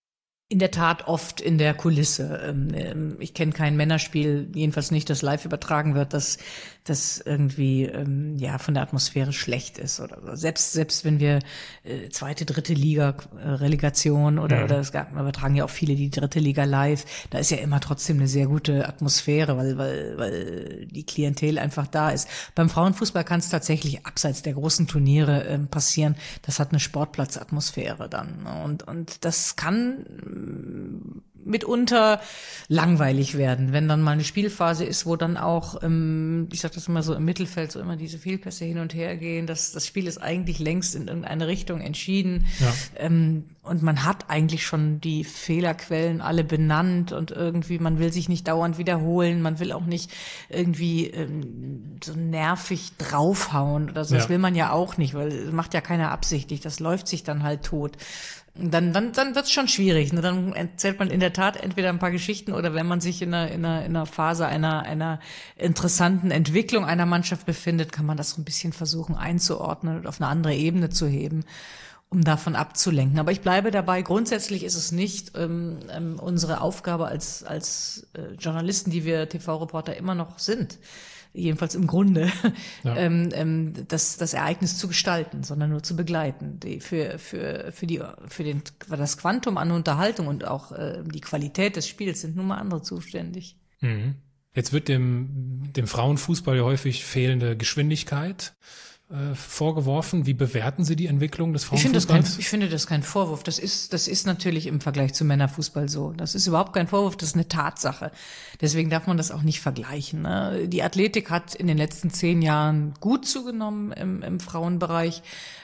In der Tat oft in der Kulisse. Ich kenne kein Männerspiel, jedenfalls nicht, das live übertragen wird, das irgendwie von der Atmosphäre schlecht ist oder so. Selbst wenn wir zweite, dritte Liga Relegation oder es gab, wir übertragen ja auch viele die dritte Liga live, da ist ja immer trotzdem eine sehr gute Atmosphäre, weil die Klientel einfach da ist. Beim Frauenfußball kann es tatsächlich abseits der großen Turniere passieren. Das hat eine Sportplatzatmosphäre dann und das kann mitunter langweilig werden, wenn dann mal eine Spielphase ist, wo dann auch, ich sag das immer so, im Mittelfeld so immer diese Fehlpässe hin und her gehen. Das Spiel ist eigentlich längst in irgendeine Richtung entschieden. Ja. Und man hat eigentlich schon die Fehlerquellen alle benannt und irgendwie, man will sich nicht dauernd wiederholen, man will auch nicht irgendwie so nervig draufhauen oder so. Das will man ja auch nicht, weil das macht ja keiner absichtlich. Das läuft sich dann halt tot. Dann wird's schon schwierig. Ne? Dann erzählt man in der Tat entweder ein paar Geschichten oder wenn man sich in einer Phase einer interessanten Entwicklung einer Mannschaft befindet, kann man das so ein bisschen versuchen einzuordnen und auf eine andere Ebene zu heben, um davon abzulenken. Aber ich bleibe dabei, grundsätzlich ist es nicht unsere Aufgabe als Journalisten, die wir TV-Reporter immer noch sind, jedenfalls im Grunde, das Ereignis zu gestalten, sondern nur zu begleiten. Für das Quantum an Unterhaltung und auch die Qualität des Spiels sind nun mal andere zuständig. Mhm. Jetzt wird dem Frauenfußball ja häufig fehlende Geschwindigkeit vorgeworfen. Wie bewerten Sie die Entwicklung des Frauenfußballs? Ich finde das kein Vorwurf. Das ist natürlich im Vergleich zum Männerfußball so. Das ist überhaupt kein Vorwurf, das ist eine Tatsache. Deswegen darf man das auch nicht vergleichen. Ne? Die Athletik hat in den letzten 10 Jahren gut zugenommen im Frauenbereich.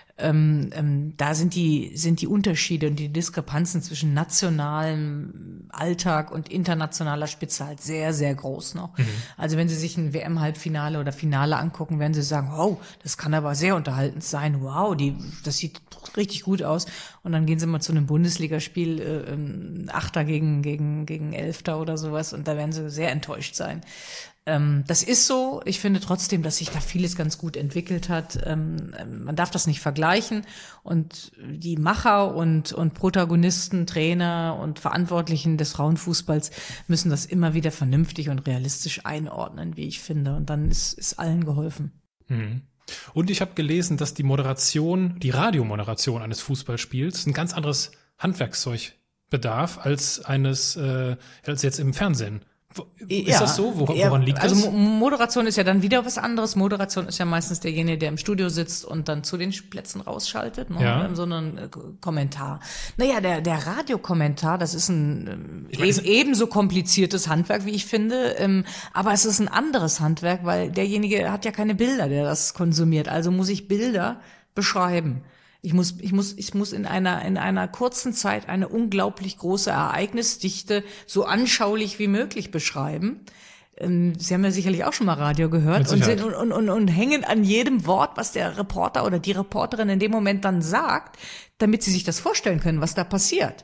Da sind die Unterschiede und die Diskrepanzen zwischen nationalem Alltag und internationaler Spitze halt sehr, sehr groß noch. Mhm. Also wenn Sie sich ein WM-Halbfinale oder Finale angucken, werden Sie sagen, wow, das kann aber sehr unterhaltend sein. Wow, das sieht richtig gut aus. Und dann gehen Sie mal zu einem Bundesligaspiel, Achter gegen Elfter oder sowas, und da werden Sie sehr enttäuscht sein. Das ist so. Ich finde trotzdem, dass sich da vieles ganz gut entwickelt hat. Man darf das nicht vergleichen. Und die Macher und Protagonisten, Trainer und Verantwortlichen des Frauenfußballs müssen das immer wieder vernünftig und realistisch einordnen, wie ich finde. Und dann ist allen geholfen. Mhm. Und ich habe gelesen, dass die Radiomoderation eines Fußballspiels ein ganz anderes Handwerkszeug bedarf als jetzt im Fernsehen. Ist das so? Woran liegt das? Also Moderation ist ja dann wieder was anderes. Moderation ist ja meistens derjenige, der im Studio sitzt und dann zu den Plätzen rausschaltet, ne? Ja. So einen Kommentar. Naja, der Radiokommentar, das ist ein ebenso kompliziertes Handwerk, wie ich finde, aber es ist ein anderes Handwerk, weil derjenige hat ja keine Bilder, der das konsumiert. Also muss ich Bilder beschreiben. Ich muss in einer kurzen Zeit eine unglaublich große Ereignisdichte so anschaulich wie möglich beschreiben. Sie haben ja sicherlich auch schon mal Radio gehört und hängen an jedem Wort, was der Reporter oder die Reporterin in dem Moment dann sagt, damit sie sich das vorstellen können, was da passiert.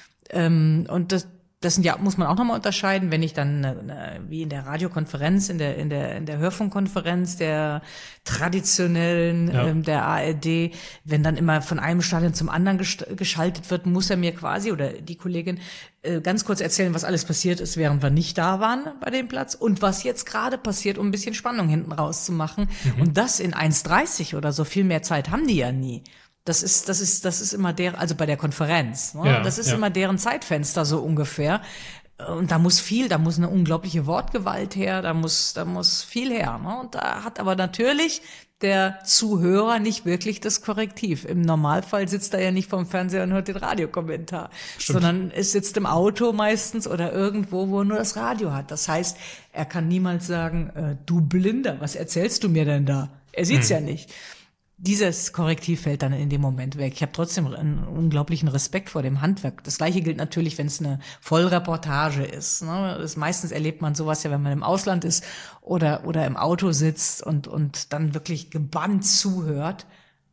Und das sind ja, muss man auch nochmal unterscheiden, wenn ich dann wie in der Radiokonferenz, in der Hörfunkkonferenz der traditionellen, der ARD, wenn dann immer von einem Stadion zum anderen geschaltet wird, muss er mir quasi oder die Kollegin ganz kurz erzählen, was alles passiert ist, während wir nicht da waren bei dem Platz und was jetzt gerade passiert, um ein bisschen Spannung hinten rauszumachen. Mhm. Und das in 1,30 oder so, viel mehr Zeit haben die ja nie. Das ist immer also bei der Konferenz, ne? Ja, das ist immer deren Zeitfenster so ungefähr. Und da muss eine unglaubliche Wortgewalt her, da muss viel her, ne? Und da hat aber natürlich der Zuhörer nicht wirklich das Korrektiv. Im Normalfall sitzt er ja nicht vorm Fernseher und hört den Radiokommentar, sondern es sitzt im Auto meistens oder irgendwo, wo er nur das Radio hat. Das heißt, er kann niemals sagen, du Blinder, was erzählst du mir denn da? Er sieht's ja nicht. Dieses Korrektiv fällt dann in dem Moment weg. Ich habe trotzdem einen unglaublichen Respekt vor dem Handwerk. Das Gleiche gilt natürlich, wenn es eine Vollreportage ist. Ne? Meistens erlebt man sowas ja, wenn man im Ausland ist oder im Auto sitzt und dann wirklich gebannt zuhört.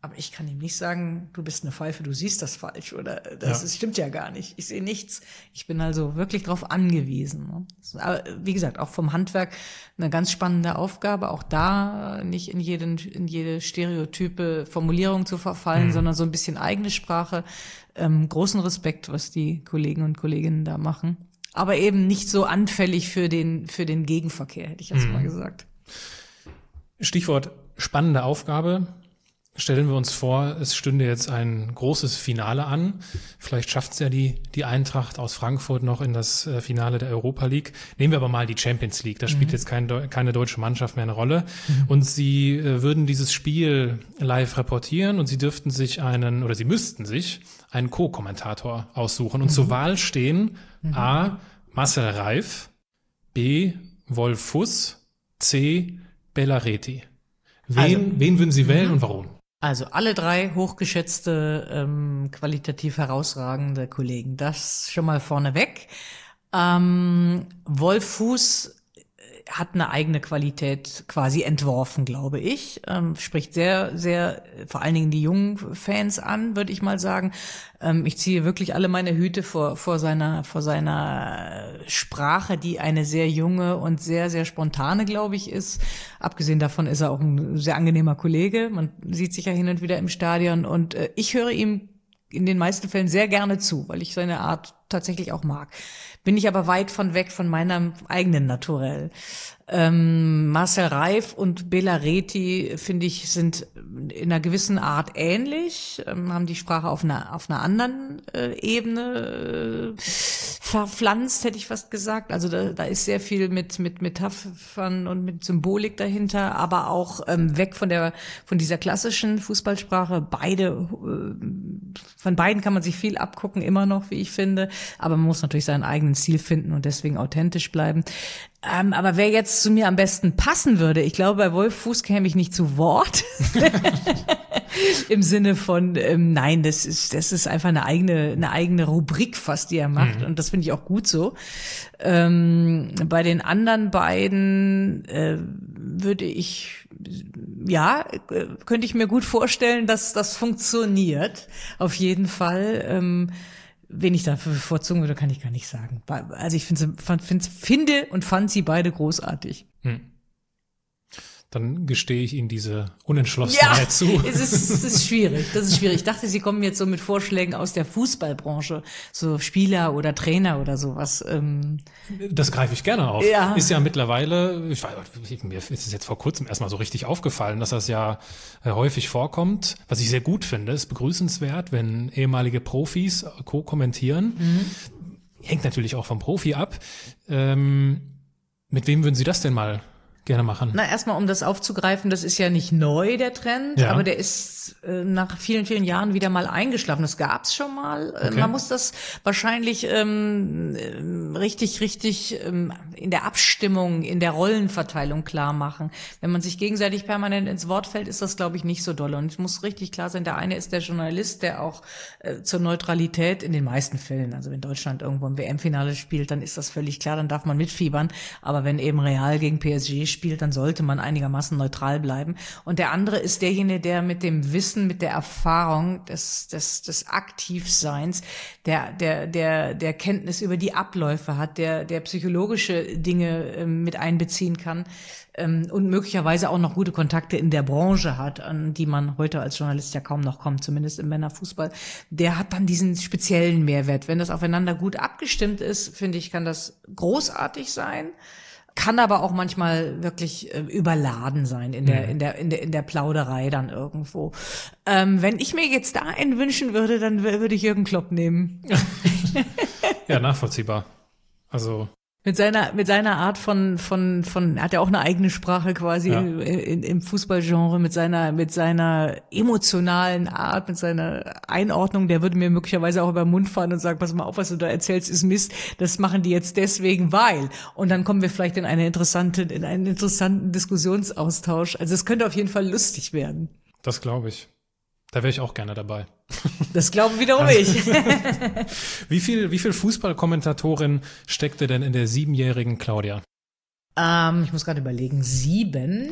Aber ich kann ihm nicht sagen, du bist eine Pfeife, du siehst das falsch oder das stimmt ja gar nicht. Ich sehe nichts. Ich bin also wirklich darauf angewiesen. Ne? Aber wie gesagt, auch vom Handwerk eine ganz spannende Aufgabe. Auch da nicht in jede stereotype Formulierung zu verfallen, sondern so ein bisschen eigene Sprache. Großen Respekt, was die Kollegen und Kolleginnen da machen. Aber eben nicht so anfällig für den Gegenverkehr, hätte ich jetzt mal gesagt. Stichwort spannende Aufgabe. Stellen wir uns vor, es stünde jetzt ein großes Finale an. Vielleicht schafft es ja die Eintracht aus Frankfurt noch in das Finale der Europa League. Nehmen wir aber mal die Champions League. Da spielt jetzt keine deutsche Mannschaft mehr eine Rolle. Und Sie würden dieses Spiel live reportieren und Sie müssten sich einen Co-Kommentator aussuchen. Und zur Wahl stehen A. Marcel Reif, B. Wolf Fuß, C. Bellaretti. Wen würden Sie wählen und warum? Also alle drei hochgeschätzte, qualitativ herausragende Kollegen. Das schon mal vorneweg. Wolf Fuß hat eine eigene Qualität quasi entworfen, glaube ich. Spricht sehr, sehr, vor allen Dingen die jungen Fans an, würde ich mal sagen. Ich ziehe wirklich alle meine Hüte vor seiner Sprache, die eine sehr junge und sehr, sehr spontane, glaube ich, ist. Abgesehen davon ist er auch ein sehr angenehmer Kollege. Man sieht sich ja hin und wieder im Stadion und ich höre ihm in den meisten Fällen sehr gerne zu, weil ich seine Art tatsächlich auch mag. Bin ich aber weit von weg von meinem eigenen Naturell. Marcel Reif und Bellaretti, finde ich, sind in einer gewissen Art ähnlich, haben die Sprache auf einer anderen Ebene verpflanzt, hätte ich fast gesagt. Also da ist sehr viel mit Metaphern und mit Symbolik dahinter, aber auch weg von dieser klassischen Fußballsprache. Von beiden kann man sich viel abgucken, immer noch, wie ich finde. Aber man muss natürlich seinen eigenen Stil finden und deswegen authentisch bleiben. Aber wer jetzt zu mir am besten passen würde, ich glaube, bei Wolf Fuß käme ich nicht zu Wort. Im Sinne von, nein, das ist einfach eine eigene Rubrik fast, die er macht. Und das finde ich auch gut so. Bei den anderen beiden könnte ich mir gut vorstellen, dass das funktioniert. Auf jeden Fall. Wen ich da bevorzugen würde, kann ich gar nicht sagen. Also ich finde und fand sie beide großartig. Dann gestehe ich Ihnen diese Unentschlossenheit zu. Es ist schwierig. Das ist schwierig. Ich dachte, Sie kommen jetzt so mit Vorschlägen aus der Fußballbranche, so Spieler oder Trainer oder sowas. Das greife ich gerne auf. Ja. Ist ja mittlerweile, mir ist es jetzt vor kurzem erstmal so richtig aufgefallen, dass das ja häufig vorkommt. Was ich sehr gut finde, ist begrüßenswert, wenn ehemalige Profis co-kommentieren. Hängt natürlich auch vom Profi ab. Mit wem würden Sie das denn mal gerne machen? Na, erstmal, um das aufzugreifen, das ist ja nicht neu, der Trend, aber der ist nach vielen, vielen Jahren wieder mal eingeschlafen. Das gab's schon mal. Okay. Man muss das wahrscheinlich richtig in der Abstimmung, in der Rollenverteilung klar machen. Wenn man sich gegenseitig permanent ins Wort fällt, ist das, glaube ich, nicht so doll. Und es muss richtig klar sein, der eine ist der Journalist, der auch zur Neutralität in den meisten Fällen, also wenn Deutschland irgendwo im WM-Finale spielt, dann ist das völlig klar, dann darf man mitfiebern. Aber wenn eben Real gegen PSG spielt, dann sollte man einigermaßen neutral bleiben. Und der andere ist derjenige, der mit dem Wissen, mit der Erfahrung des Aktivseins, der Kenntnis über die Abläufe hat, der psychologische Dinge mit einbeziehen kann und möglicherweise auch noch gute Kontakte in der Branche hat, an die man heute als Journalist ja kaum noch kommt, zumindest im Männerfußball. Der hat dann diesen speziellen Mehrwert. Wenn das aufeinander gut abgestimmt ist, finde ich, kann das großartig sein. Kann aber auch manchmal wirklich überladen sein in der Plauderei dann irgendwo. Wenn ich mir jetzt da einen wünschen würde, dann würde ich Jürgen Klopp nehmen. Ja, nachvollziehbar. Also mit seiner Art von hat er auch eine eigene Sprache quasi im Fußballgenre, mit seiner emotionalen Art, mit seiner Einordnung, der würde mir möglicherweise auch über den Mund fahren und sagen, pass mal auf, was du da erzählst, ist Mist, das machen die jetzt deswegen, weil. Und dann kommen wir vielleicht in einen interessanten Diskussionsaustausch. Also es könnte auf jeden Fall lustig werden. Das glaube ich. Da wäre ich auch gerne dabei. Das glauben wiederum ich. Wie viel Fußballkommentatorin steckte denn in der 7-jährigen Claudia? Ich muss gerade überlegen, 7?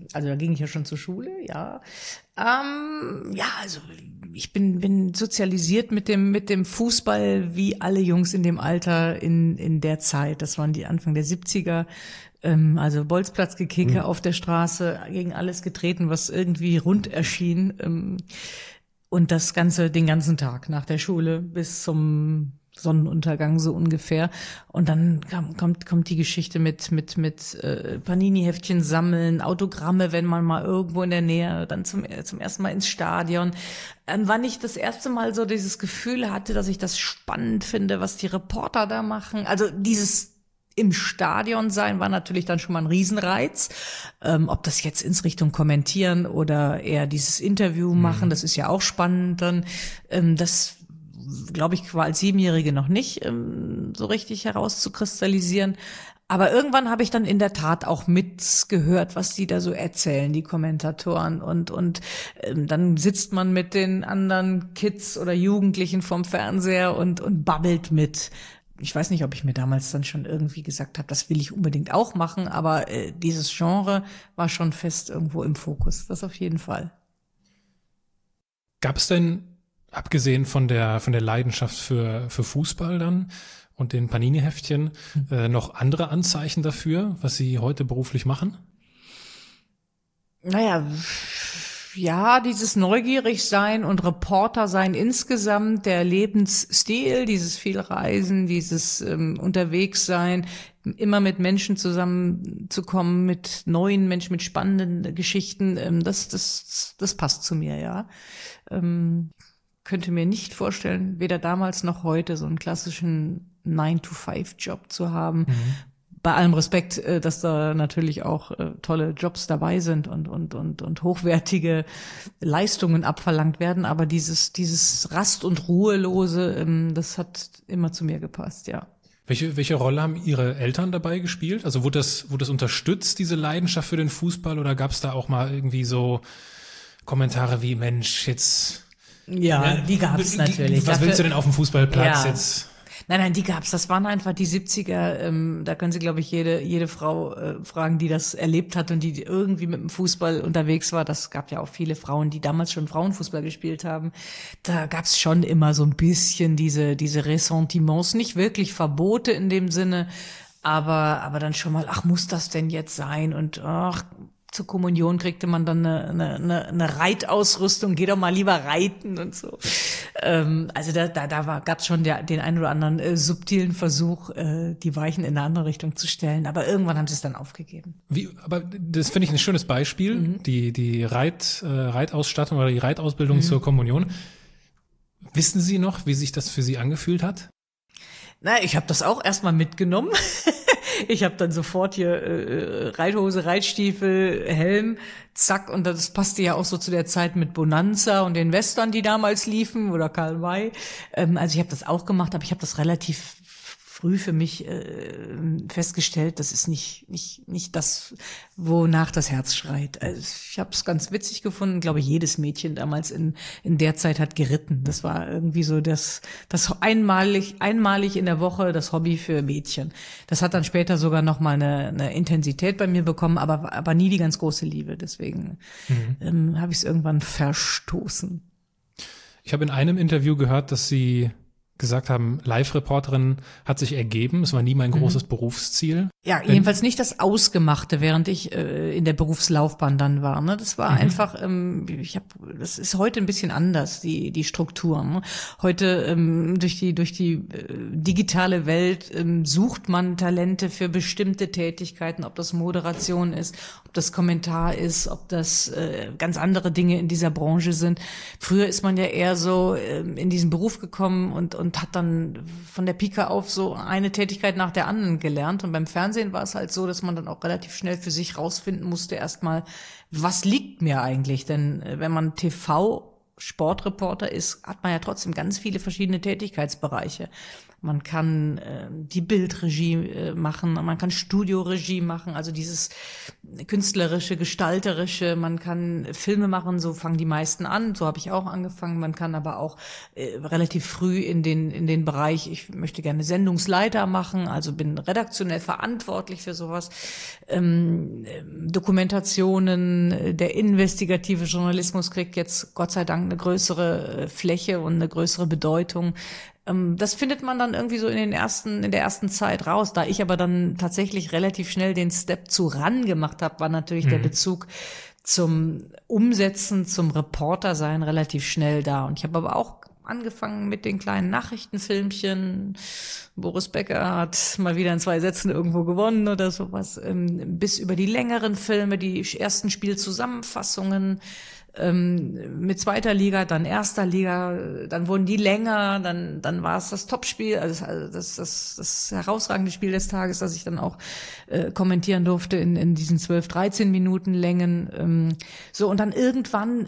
Also da ging ich ja schon zur Schule, ja. Ja, also ich bin sozialisiert mit dem Fußball wie alle Jungs in dem Alter in der Zeit. Das waren die Anfang der 70er. Also Bolzplatzgekicke auf der Straße, gegen alles getreten, was irgendwie rund erschien. Und das Ganze den ganzen Tag nach der Schule bis zum Sonnenuntergang so ungefähr. Und dann kommt die Geschichte mit Panini-Heftchen sammeln, Autogramme, wenn man mal irgendwo in der Nähe, dann zum ersten Mal ins Stadion. Wann ich das erste Mal so dieses Gefühl hatte, dass ich das spannend finde, was die Reporter da machen. Also dieses im Stadion sein war natürlich dann schon mal ein Riesenreiz. Ob das jetzt ins Richtung Kommentieren oder eher dieses Interview machen, das ist ja auch spannend dann. Das glaube ich, war als Siebenjährige noch nicht so richtig herauszukristallisieren. Aber irgendwann habe ich dann in der Tat auch mitgehört, was die da so erzählen, die Kommentatoren. Und dann sitzt man mit den anderen Kids oder Jugendlichen vorm Fernseher und babbelt mit. Ich weiß nicht, ob ich mir damals dann schon irgendwie gesagt habe, das will ich unbedingt auch machen, aber dieses Genre war schon fest irgendwo im Fokus. Das auf jeden Fall. Gab es denn, abgesehen von der Leidenschaft für Fußball dann und den Panini-Heftchen, noch andere Anzeichen dafür, was Sie heute beruflich machen? Naja, ja, dieses Neugierigsein und Reporter-Sein insgesamt, der Lebensstil, dieses viel Reisen, dieses Unterwegssein, immer mit Menschen zusammenzukommen, mit neuen Menschen, mit spannenden Geschichten, das passt zu mir, ja. Könnte mir nicht vorstellen, weder damals noch heute so einen klassischen 9-to-5-Job zu haben. Bei allem Respekt, dass da natürlich auch tolle Jobs dabei sind und hochwertige Leistungen abverlangt werden, aber dieses Rast- und Ruhelose, das hat immer zu mir gepasst, ja. Welche Rolle haben Ihre Eltern dabei gespielt? Also wurde das unterstützt, diese Leidenschaft für den Fußball, oder gab es da auch mal irgendwie so Kommentare wie, Mensch, jetzt... Ja, die gab's natürlich. Was willst du denn auf dem Fußballplatz ja. jetzt? Nein, die gab's. Das waren einfach die 70er. Da können Sie, glaube ich, jede Frau fragen, die das erlebt hat und die irgendwie mit dem Fußball unterwegs war. Das gab ja auch viele Frauen, die damals schon Frauenfußball gespielt haben. Da gab's schon immer so ein bisschen diese Ressentiments, nicht wirklich Verbote in dem Sinne, aber dann schon mal, ach, muss das denn jetzt sein? Und ach, zur Kommunion kriegte man dann eine Reitausrüstung, geh doch mal lieber reiten und so. Also gab's schon den einen oder anderen subtilen Versuch, die Weichen in eine andere Richtung zu stellen. Aber irgendwann haben sie es dann aufgegeben. Aber das finde ich ein schönes Beispiel, die Reitausstattung oder die Reitausbildung zur Kommunion. Wissen Sie noch, wie sich das für Sie angefühlt hat? Na, ich habe das auch erstmal mitgenommen. Ich habe dann sofort hier Reithose, Reitstiefel, Helm, zack. Und das passte ja auch so zu der Zeit mit Bonanza und den Western, die damals liefen, oder Karl May. Also ich habe das auch gemacht, aber ich habe das relativ früh für mich festgestellt, das ist nicht das, wonach das Herz schreit. Also ich habe es ganz witzig gefunden. Ich glaube, jedes Mädchen damals in der Zeit hat geritten. Das war irgendwie so das einmalig in der Woche das Hobby für Mädchen. Das hat dann später sogar noch mal eine Intensität bei mir bekommen, aber nie die ganz große Liebe. Deswegen habe ich es irgendwann verstoßen. Ich habe in einem Interview gehört, dass Sie gesagt haben, Live-Reporterin hat sich ergeben. Es war nie mein großes Berufsziel. Ja, jedenfalls nicht das Ausgemachte, während ich in der Berufslaufbahn dann war. Ne? Das war einfach, das ist heute ein bisschen anders, die Struktur. Ne? Heute durch die digitale Welt sucht man Talente für bestimmte Tätigkeiten, ob das Moderation ist, ob das Kommentar ist, ob das ganz andere Dinge in dieser Branche sind. Früher ist man ja eher so in diesen Beruf gekommen und hat dann von der Pike auf so eine Tätigkeit nach der anderen gelernt. Und beim Fernsehen war es halt so, dass man dann auch relativ schnell für sich rausfinden musste erstmal, was liegt mir eigentlich? Denn wenn man TV Sportreporter ist, hat man ja trotzdem ganz viele verschiedene Tätigkeitsbereiche. Man kann die Bildregie machen, man kann Studioregie machen, also dieses künstlerische, gestalterische, man kann Filme machen, so fangen die meisten an, so habe ich auch angefangen. Man kann aber auch relativ früh in den Bereich, ich möchte gerne Sendungsleiter machen, also bin redaktionell verantwortlich für sowas. Dokumentationen, der investigative Journalismus kriegt jetzt Gott sei Dank eine größere Fläche und eine größere Bedeutung. Das findet man dann irgendwie so in der ersten Zeit raus. Da ich aber dann tatsächlich relativ schnell den Step zu RAN gemacht habe, war natürlich der Bezug zum Umsetzen, zum Reporter sein relativ schnell da. Und ich habe aber auch angefangen mit den kleinen Nachrichtenfilmchen. Boris Becker hat mal wieder in 2 Sätzen irgendwo gewonnen oder sowas. Bis über die längeren Filme, die ersten Spielzusammenfassungen, mit 2. Liga, dann 1. Liga, dann wurden die länger, dann war es das Topspiel, also das herausragende Spiel des Tages, das ich dann auch kommentieren durfte in diesen 12, 13 Minuten Längen. So, und dann irgendwann,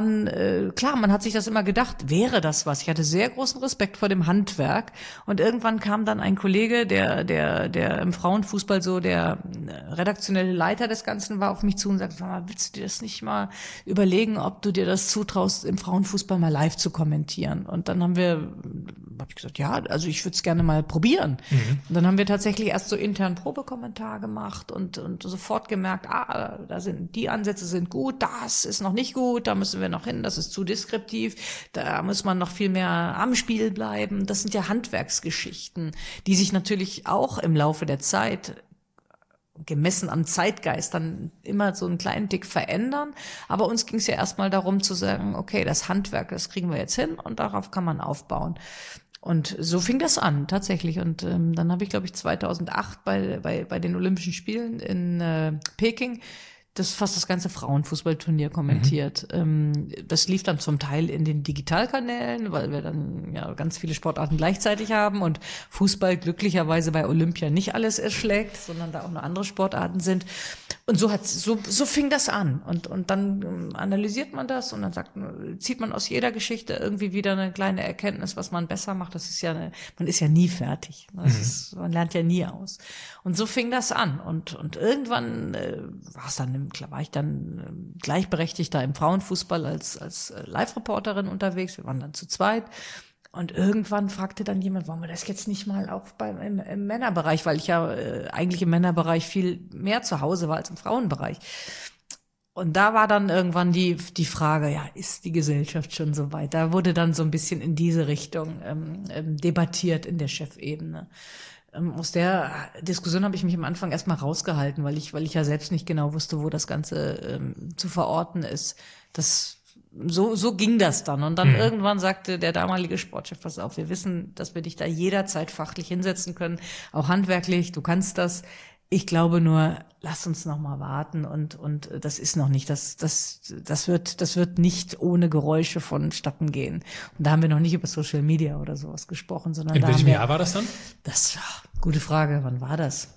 klar, man hat sich das immer gedacht, wäre das was? Ich hatte sehr großen Respekt vor dem Handwerk, und irgendwann kam dann ein Kollege, der im Frauenfußball so der redaktionelle Leiter des Ganzen war, auf mich zu und sagte, willst du dir das nicht mal überlegen, ob du dir das zutraust, im Frauenfußball mal live zu kommentieren? Und dann habe ich gesagt, ja, also ich würde es gerne mal probieren. Und dann haben wir tatsächlich erst so intern Probekommentar gemacht und sofort gemerkt, die Ansätze sind gut, das ist noch nicht gut, da müssen wir noch hin, das ist zu deskriptiv, da muss man noch viel mehr am Spiel bleiben. Das sind ja Handwerksgeschichten, die sich natürlich auch im Laufe der Zeit gemessen am Zeitgeist dann immer so einen kleinen Tick verändern. Aber uns ging es ja erstmal darum zu sagen, okay, das Handwerk, das kriegen wir jetzt hin und darauf kann man aufbauen. Und so fing das an, tatsächlich. Und dann habe ich, glaube ich, 2008 bei den Olympischen Spielen in Peking fast das ganze Frauenfußballturnier kommentiert. Das lief dann zum Teil in den Digitalkanälen, weil wir dann ja ganz viele Sportarten gleichzeitig haben und Fußball glücklicherweise bei Olympia nicht alles erschlägt, sondern da auch noch andere Sportarten sind. Und so fing das an. Und dann analysiert man das und dann zieht man aus jeder Geschichte irgendwie wieder eine kleine Erkenntnis, was man besser macht. Man ist ja nie fertig. Man lernt ja nie aus. Und so fing das an. Und irgendwann war ich dann gleichberechtigter im Frauenfußball als Live-Reporterin unterwegs. Wir waren dann zu zweit. Und irgendwann fragte dann jemand, wollen wir das jetzt nicht mal auch im Männerbereich, weil ich ja eigentlich im Männerbereich viel mehr zu Hause war als im Frauenbereich. Und da war dann irgendwann die Frage, ja, ist die Gesellschaft schon so weit? Da wurde dann so ein bisschen in diese Richtung debattiert in der Chefebene. Aus der Diskussion habe ich mich am Anfang erstmal rausgehalten, weil ich ja selbst nicht genau wusste, wo das Ganze zu verorten ist. So ging das dann. Und dann irgendwann sagte der damalige Sportchef, pass auf, wir wissen, dass wir dich da jederzeit fachlich hinsetzen können, auch handwerklich, du kannst das. Ich glaube nur, lass uns noch mal warten und das ist noch nicht, das wird nicht ohne Geräusche vonstatten gehen. Und da haben wir noch nicht über Social Media oder sowas gesprochen, sondern in welchem Jahr war das dann? Das war gute Frage, wann war das?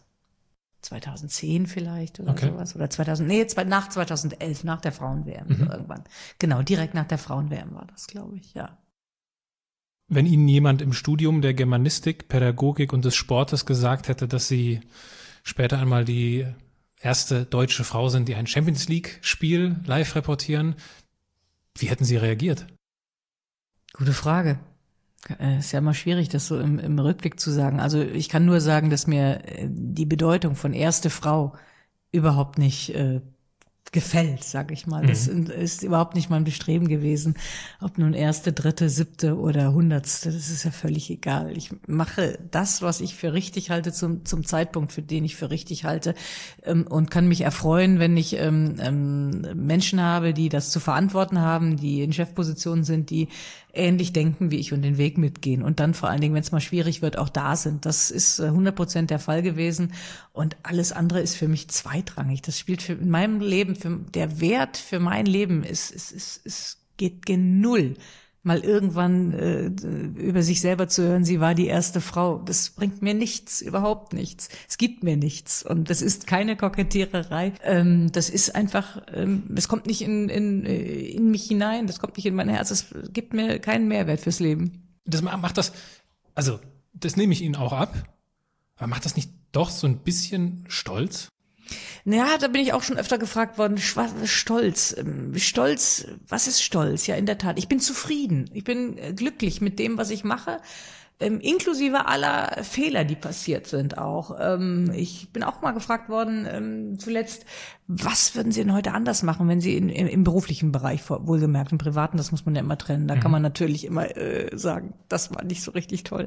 2010 vielleicht oder sowas oder nach 2011, nach der Frauen-WM so irgendwann. Genau, direkt nach der Frauen-WM war das, glaube ich, ja. Wenn Ihnen jemand im Studium der Germanistik, Pädagogik und des Sportes gesagt hätte, dass Sie später einmal die erste deutsche Frau sind, die ein Champions-League-Spiel live reportieren, wie hätten Sie reagiert? Gute Frage. Ist ja immer schwierig, das so im Rückblick zu sagen. Also ich kann nur sagen, dass mir die Bedeutung von erste Frau überhaupt nicht gefällt, sag ich mal. Das ist überhaupt nicht mein Bestreben gewesen, ob nun erste, dritte, siebte oder hundertste, das ist ja völlig egal. Ich mache das, was ich für richtig halte, zum Zeitpunkt, für den ich für richtig halte, und kann mich erfreuen, wenn ich Menschen habe, die das zu verantworten haben, die in Chefpositionen sind, die ähnlich denken wie ich und den Weg mitgehen und dann vor allen Dingen, wenn es mal schwierig wird, auch da sind. Das ist 100% der Fall gewesen und alles andere ist für mich zweitrangig. Das spielt in meinem Leben, der Wert für mein Leben geht gen Null mal irgendwann über sich selber zu hören, sie war die erste Frau, das bringt mir nichts, überhaupt nichts. Es gibt mir nichts und das ist keine Kokettiererei. Das ist einfach, es kommt nicht in mich hinein, das kommt nicht in mein Herz, es gibt mir keinen Mehrwert fürs Leben. Das macht das, also das nehme ich Ihnen auch ab, aber macht das nicht doch so ein bisschen stolz? Ja, da bin ich auch schon öfter gefragt worden, Stolz. Stolz, was ist Stolz? Ja, in der Tat. Ich bin zufrieden. Ich bin glücklich mit dem, was ich mache, inklusive aller Fehler, die passiert sind auch. Ich bin auch mal gefragt worden, zuletzt, was würden Sie denn heute anders machen, wenn Sie im beruflichen Bereich, wohlgemerkt, im Privaten, das muss man ja immer trennen, da kann man natürlich immer sagen, das war nicht so richtig toll.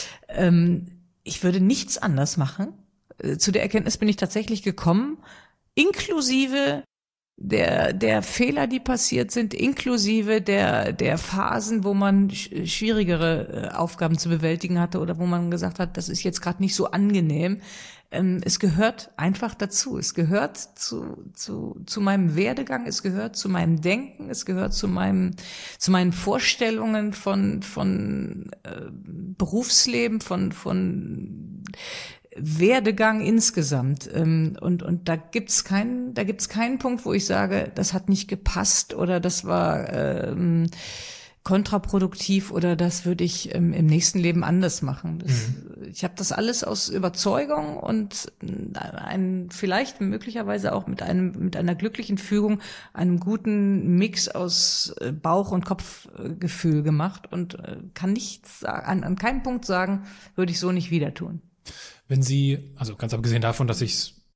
Ich würde nichts anders machen. Zu der Erkenntnis bin ich tatsächlich gekommen, inklusive der Fehler, die passiert sind, inklusive der Phasen, wo man schwierigere Aufgaben zu bewältigen hatte oder wo man gesagt hat, das ist jetzt gerade nicht so angenehm. Es gehört einfach dazu. Es gehört zu meinem Werdegang, es gehört zu meinem Denken, es gehört zu meinen Vorstellungen von Berufsleben, von Werdegang insgesamt. Und da gibt's keinen Punkt, wo ich sage, das hat nicht gepasst oder das war kontraproduktiv oder das würde ich im nächsten Leben anders machen. Ich habe das alles aus Überzeugung und vielleicht möglicherweise auch mit einer glücklichen Fügung, einem guten Mix aus Bauch- und Kopfgefühl gemacht und kann nichts sagen, an keinem Punkt sagen, würde ich so nicht wieder tun. Wenn Sie, also ganz abgesehen davon, dass ich es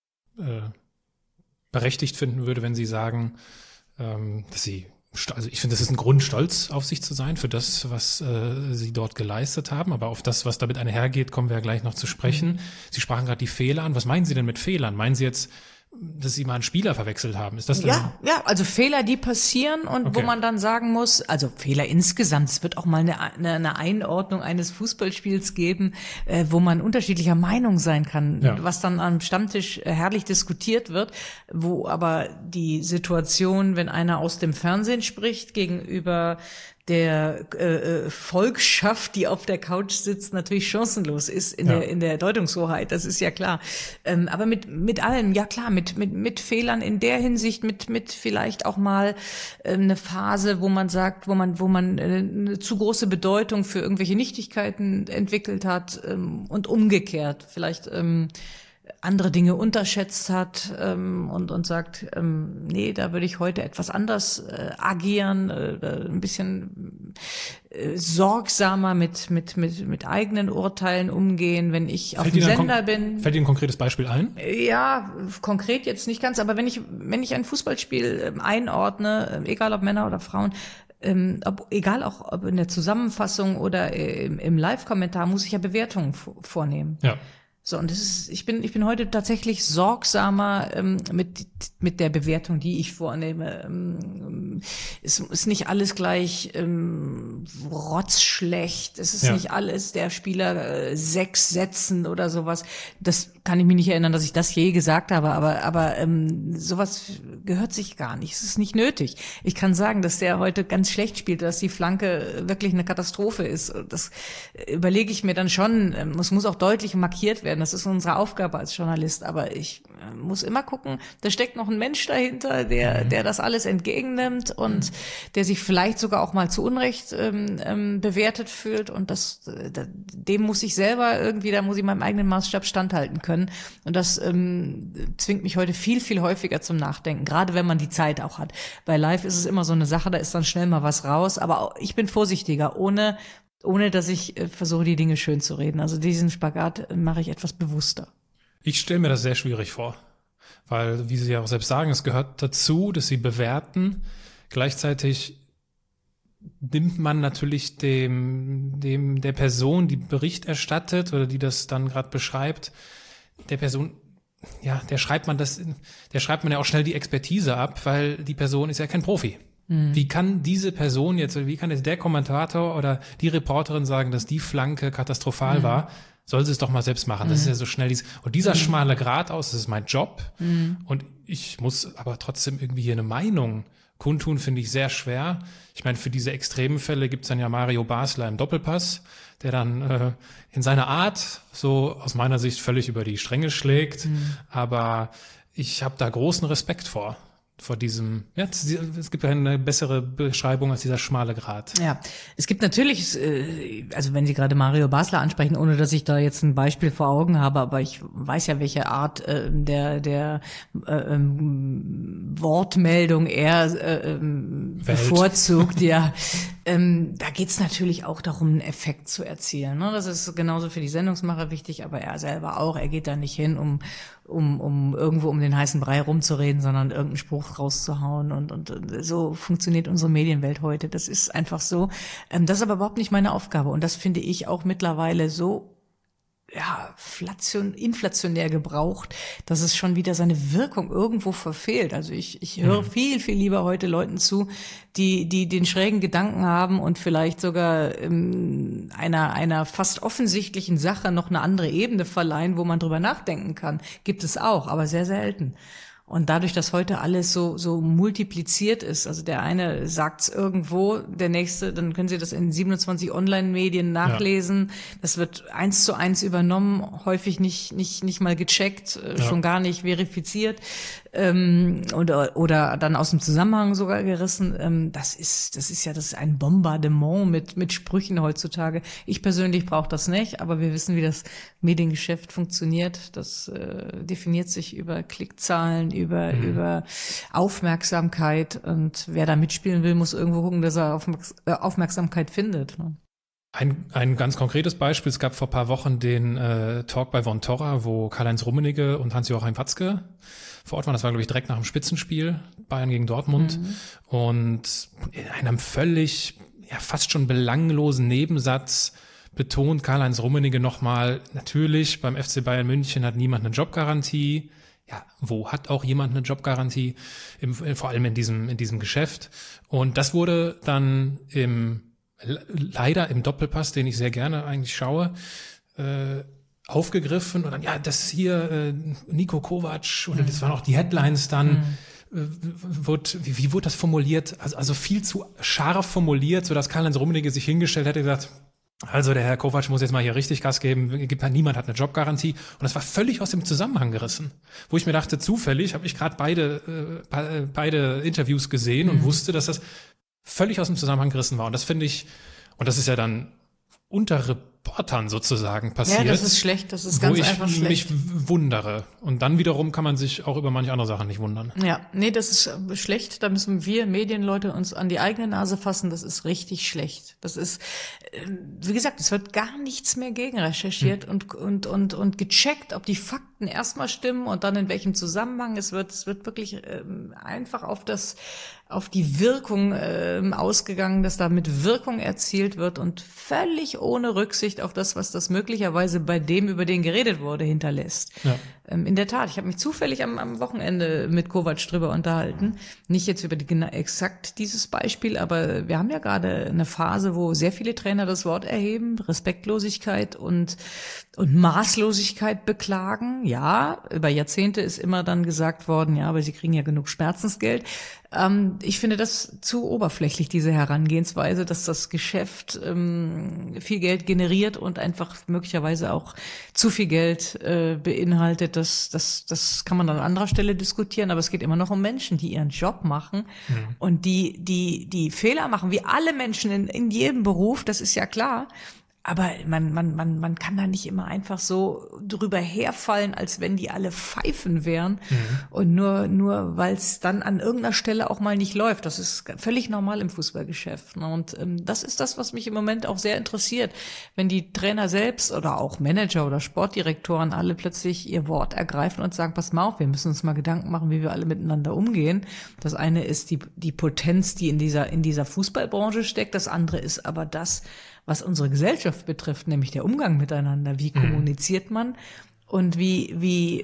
berechtigt finden würde, wenn Sie sagen, dass Sie, also ich finde, das ist ein Grund, stolz auf sich zu sein für das, was Sie dort geleistet haben, aber auf das, was damit einhergeht, kommen wir ja gleich noch zu sprechen. Sie sprachen gerade die Fehler an. Was meinen Sie denn mit Fehlern? Meinen Sie jetzt, dass Sie mal einen Spieler verwechselt haben? Ist das denn? Ja, also Fehler, die passieren und wo man dann sagen muss, also Fehler insgesamt, es wird auch mal eine Einordnung eines Fußballspiels geben, wo man unterschiedlicher Meinung sein kann, was dann am Stammtisch herrlich diskutiert wird, wo aber die Situation, wenn einer aus dem Fernsehen spricht, gegenüber der Volksschaft, die auf der Couch sitzt, natürlich chancenlos ist in der Deutungshoheit, das ist ja klar. Aber mit allem, ja klar, mit Fehlern in der Hinsicht, mit vielleicht auch mal eine Phase, wo man sagt, wo man eine zu große Bedeutung für irgendwelche Nichtigkeiten entwickelt hat und umgekehrt vielleicht andere Dinge unterschätzt hat und sagt, nee, da würde ich heute etwas anders agieren, ein bisschen sorgsamer mit eigenen Urteilen umgehen, wenn ich auf dem Sender bin. Fällt Ihnen ein konkretes Beispiel ein? Ja, konkret jetzt nicht ganz, aber wenn ich ein Fußballspiel einordne, egal ob Männer oder Frauen, egal auch ob in der Zusammenfassung oder im Live-Kommentar, muss ich ja Bewertungen vornehmen. Ja. So, und ich bin heute tatsächlich sorgsamer mit der Bewertung, die ich vornehme. Es ist nicht alles gleich rotzschlecht. Es ist nicht alles der Spieler 6 Sätzen oder sowas. Das kann ich mich nicht erinnern, dass ich das je gesagt habe, aber sowas gehört sich gar nicht. Es ist nicht nötig. Ich kann sagen, dass der heute ganz schlecht spielt, dass die Flanke wirklich eine Katastrophe ist. Das überlege ich mir dann schon. Es muss auch deutlich markiert werden. Das ist unsere Aufgabe als Journalist. Aber ich muss immer gucken, da steckt noch ein Mensch dahinter, der das alles entgegennimmt und der sich vielleicht sogar auch mal zu Unrecht bewertet fühlt. Und dem muss ich selber irgendwie, da muss ich meinem eigenen Maßstab standhalten können. Und das zwingt mich heute viel, viel häufiger zum Nachdenken, gerade wenn man die Zeit auch hat. Bei Live ist es immer so eine Sache, da ist dann schnell mal was raus. Aber auch, ich bin vorsichtiger, ohne dass ich versuche, die Dinge schön zu reden. Also diesen Spagat mache ich etwas bewusster. Ich stelle mir das sehr schwierig vor, weil, wie Sie ja auch selbst sagen, es gehört dazu, dass Sie bewerten. Gleichzeitig nimmt man natürlich der Person, die Bericht erstattet oder die das dann gerade beschreibt, der Person, ja, der schreibt man ja auch schnell die Expertise ab, weil die Person ist ja kein Profi. Wie kann diese Person jetzt, wie kann jetzt der Kommentator oder die Reporterin sagen, dass die Flanke katastrophal war? soll sie es doch mal selbst machen. Das ist ja so schnell und dieser schmale Grat das ist mein Job. Und ich muss aber trotzdem irgendwie hier eine Meinung kundtun, finde ich sehr schwer. Ich meine, für diese extremen Fälle gibt's dann ja Mario Basler im Doppelpass, der dann in seiner Art so aus meiner Sicht völlig über die Stränge schlägt. Aber ich habe da großen Respekt vor diesem, es gibt eine bessere Beschreibung als dieser schmale Grat. Ja, es gibt natürlich, also wenn Sie gerade Mario Basler ansprechen, ohne dass ich da jetzt ein Beispiel vor Augen habe, aber ich weiß ja, welche Art der Wortmeldung er bevorzugt, ja. Da geht's natürlich auch darum, einen Effekt zu erzielen. Ne? Das ist genauso für die Sendungsmacher wichtig, aber er selber auch. Er geht da nicht hin, um irgendwo um den heißen Brei rumzureden, sondern irgendeinen Spruch rauszuhauen und so funktioniert unsere Medienwelt heute. Das ist einfach so. Das ist aber überhaupt nicht meine Aufgabe und das finde ich auch mittlerweile so inflationär gebraucht, dass es schon wieder seine Wirkung irgendwo verfehlt. Also ich höre viel, viel lieber heute Leuten zu, die den schrägen Gedanken haben und vielleicht sogar einer fast offensichtlichen Sache noch eine andere Ebene verleihen, wo man drüber nachdenken kann. Gibt es auch, aber sehr selten. Und dadurch, dass heute alles so multipliziert ist, also der eine sagt's irgendwo, der nächste, dann können Sie das in 27 Online-Medien nachlesen. Ja. Das wird 1:1 übernommen, häufig nicht mal gecheckt, schon gar nicht verifiziert, oder dann aus dem Zusammenhang sogar gerissen. Das ist ein Bombardement mit Sprüchen heutzutage. Ich persönlich brauche das nicht, aber wir wissen, wie das Mediengeschäft funktioniert. Das definiert sich über Klickzahlen, über Aufmerksamkeit, und wer da mitspielen will, muss irgendwo gucken, dass er Aufmerksamkeit findet. Ne? Ein ganz konkretes Beispiel, es gab vor ein paar Wochen den Talk bei Von Torra, wo Karl-Heinz Rummenigge und Hans-Joachim Watzke vor Ort waren. Das war, glaube ich, direkt nach dem Spitzenspiel, Bayern gegen Dortmund. Und in einem völlig, fast schon belanglosen Nebensatz betont Karl-Heinz Rummenigge nochmal, natürlich, beim FC Bayern München hat niemand eine Jobgarantie. Ja, wo hat auch jemand eine Jobgarantie? Vor allem in diesem Geschäft. Und das wurde dann leider im Doppelpass, den ich sehr gerne eigentlich schaue, aufgegriffen. Und dann, das hier, Niko Kovac, oder das waren auch die Headlines dann, wie wurde das formuliert? Also viel zu scharf formuliert, sodass Karl-Heinz Rummenigge sich hingestellt hätte und gesagt, also der Herr Kovac muss jetzt mal hier richtig Gas geben, niemand hat eine Jobgarantie. Und das war völlig aus dem Zusammenhang gerissen. Wo ich mir dachte, zufällig habe ich gerade beide Interviews gesehen und wusste, dass das völlig aus dem Zusammenhang gerissen war. Und das finde ich, und das ist ja dann unter Reportern sozusagen passiert. Ja, das ist schlecht, das ist ganz einfach schlecht. Wo ich mich wundere. Und dann wiederum kann man sich auch über manche andere Sachen nicht wundern. Ja, nee, das ist schlecht. Da müssen wir Medienleute uns an die eigene Nase fassen. Das ist richtig schlecht. Das ist, wie gesagt, es wird gar nichts mehr gegenrecherchiert und gecheckt, ob die Fakten erstmal stimmen und dann in welchem Zusammenhang. Es wird wirklich einfach auf die Wirkung ausgegangen, dass damit Wirkung erzielt wird und völlig ohne Rücksicht auf das, was das möglicherweise bei dem, über den geredet wurde, hinterlässt. Ja. In der Tat, ich habe mich zufällig am Wochenende mit Kovac drüber unterhalten. Nicht jetzt über exakt dieses Beispiel, aber wir haben ja gerade eine Phase, wo sehr viele Trainer das Wort erheben, Respektlosigkeit und Maßlosigkeit beklagen. Ja, über Jahrzehnte ist immer dann gesagt worden, ja, aber sie kriegen ja genug Schmerzensgeld. Ich finde das zu oberflächlich, diese Herangehensweise, dass das Geschäft viel Geld generiert und einfach möglicherweise auch zu viel Geld beinhaltet. Das kann man an anderer Stelle diskutieren, aber es geht immer noch um Menschen, die ihren Job machen und die Fehler machen, wie alle Menschen in jedem Beruf, das ist ja klar. Aber man kann da nicht immer einfach so drüber herfallen, als wenn die alle Pfeifen wären. Und nur weil es dann an irgendeiner Stelle auch mal nicht läuft. Das ist völlig normal im Fußballgeschäft. Und das ist das, was mich im Moment auch sehr interessiert. Wenn die Trainer selbst oder auch Manager oder Sportdirektoren alle plötzlich ihr Wort ergreifen und sagen, pass mal auf, wir müssen uns mal Gedanken machen, wie wir alle miteinander umgehen. Das eine ist die Potenz, die in dieser Fußballbranche steckt. Das andere ist aber das, was unsere Gesellschaft betrifft, nämlich der Umgang miteinander. Wie kommuniziert man und wie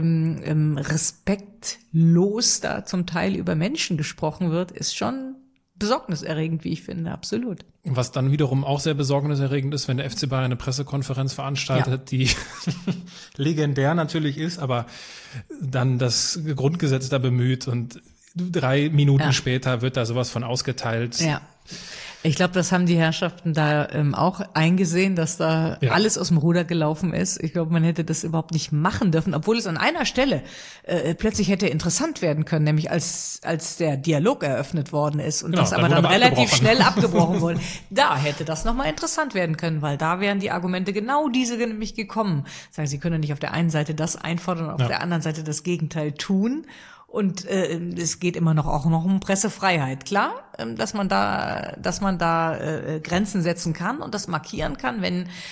respektlos da zum Teil über Menschen gesprochen wird, ist schon besorgniserregend, wie ich finde, absolut. Was dann wiederum auch sehr besorgniserregend ist, wenn der FC Bayern eine Pressekonferenz veranstaltet, die legendär natürlich ist, aber dann das Grundgesetz da bemüht und 3 Minuten später wird da sowas von ausgeteilt. Ja. Ich glaube, das haben die Herrschaften da auch eingesehen, dass da alles aus dem Ruder gelaufen ist. Ich glaube, man hätte das überhaupt nicht machen dürfen, obwohl es an einer Stelle plötzlich hätte interessant werden können, nämlich als der Dialog eröffnet worden ist und das aber dann relativ schnell abgebrochen wurde. Da hätte das nochmal interessant werden können, weil da wären die Argumente genau diese nämlich gekommen. Sagen, sie können nicht auf der einen Seite das einfordern und auf der anderen Seite das Gegenteil tun. Und es geht immer noch um Pressefreiheit. Klar, dass man da Grenzen setzen kann und das markieren kann,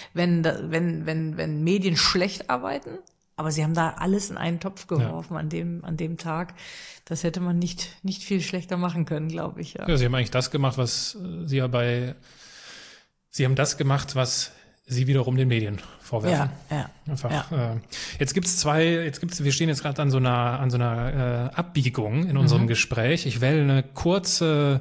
wenn Medien schlecht arbeiten. Aber sie haben da alles in einen Topf geworfen an dem Tag. Das hätte man nicht viel schlechter machen können, glaube ich. Ja, sie haben eigentlich das gemacht, was Sie haben das gemacht, was Sie wiederum den Medien vorwerfen. Ja. Einfach. Jetzt wir stehen jetzt gerade an so einer Abbiegung in unserem Gespräch. Ich wähle eine kurze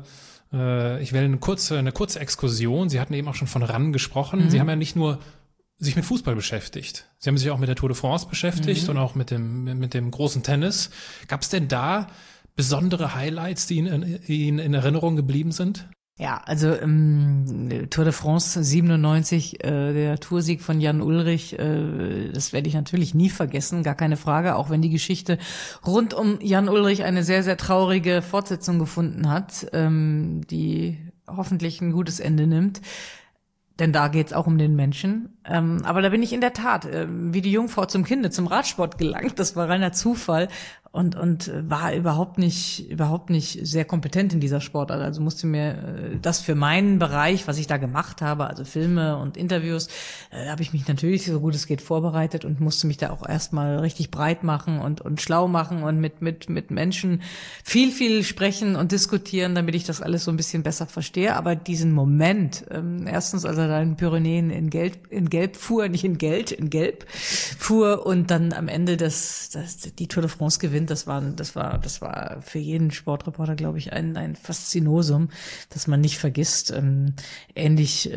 Exkursion. Sie hatten eben auch schon von RAN gesprochen. Sie haben ja nicht nur sich mit Fußball beschäftigt. Sie haben sich auch mit der Tour de France beschäftigt und auch mit dem großen Tennis. Gab es denn da besondere Highlights, die Ihnen in Erinnerung geblieben sind? Ja, also Tour de France 97, der Toursieg von Jan Ullrich, das werde ich natürlich nie vergessen, gar keine Frage, auch wenn die Geschichte rund um Jan Ullrich eine sehr, sehr traurige Fortsetzung gefunden hat, die hoffentlich ein gutes Ende nimmt. Denn da geht's auch um den Menschen. Aber da bin ich in der Tat wie die Jungfrau zum Kinde zum Radsport gelangt. Das war reiner Zufall und war überhaupt nicht sehr kompetent in dieser Sportart. Also musste mir das für meinen Bereich, was ich da gemacht habe, also Filme und Interviews, habe ich mich natürlich so gut es geht vorbereitet und musste mich da auch erstmal richtig breit machen und schlau machen und mit Menschen viel sprechen und diskutieren, damit ich das alles so ein bisschen besser verstehe. Aber diesen Moment, erstens, als er da in Pyrenäen in Gelb fuhr, nicht in Gelb fuhr und dann am Ende die Tour de France gewinnt, das war für jeden Sportreporter, glaube ich, ein Faszinosum, das man nicht vergisst. Ähnlich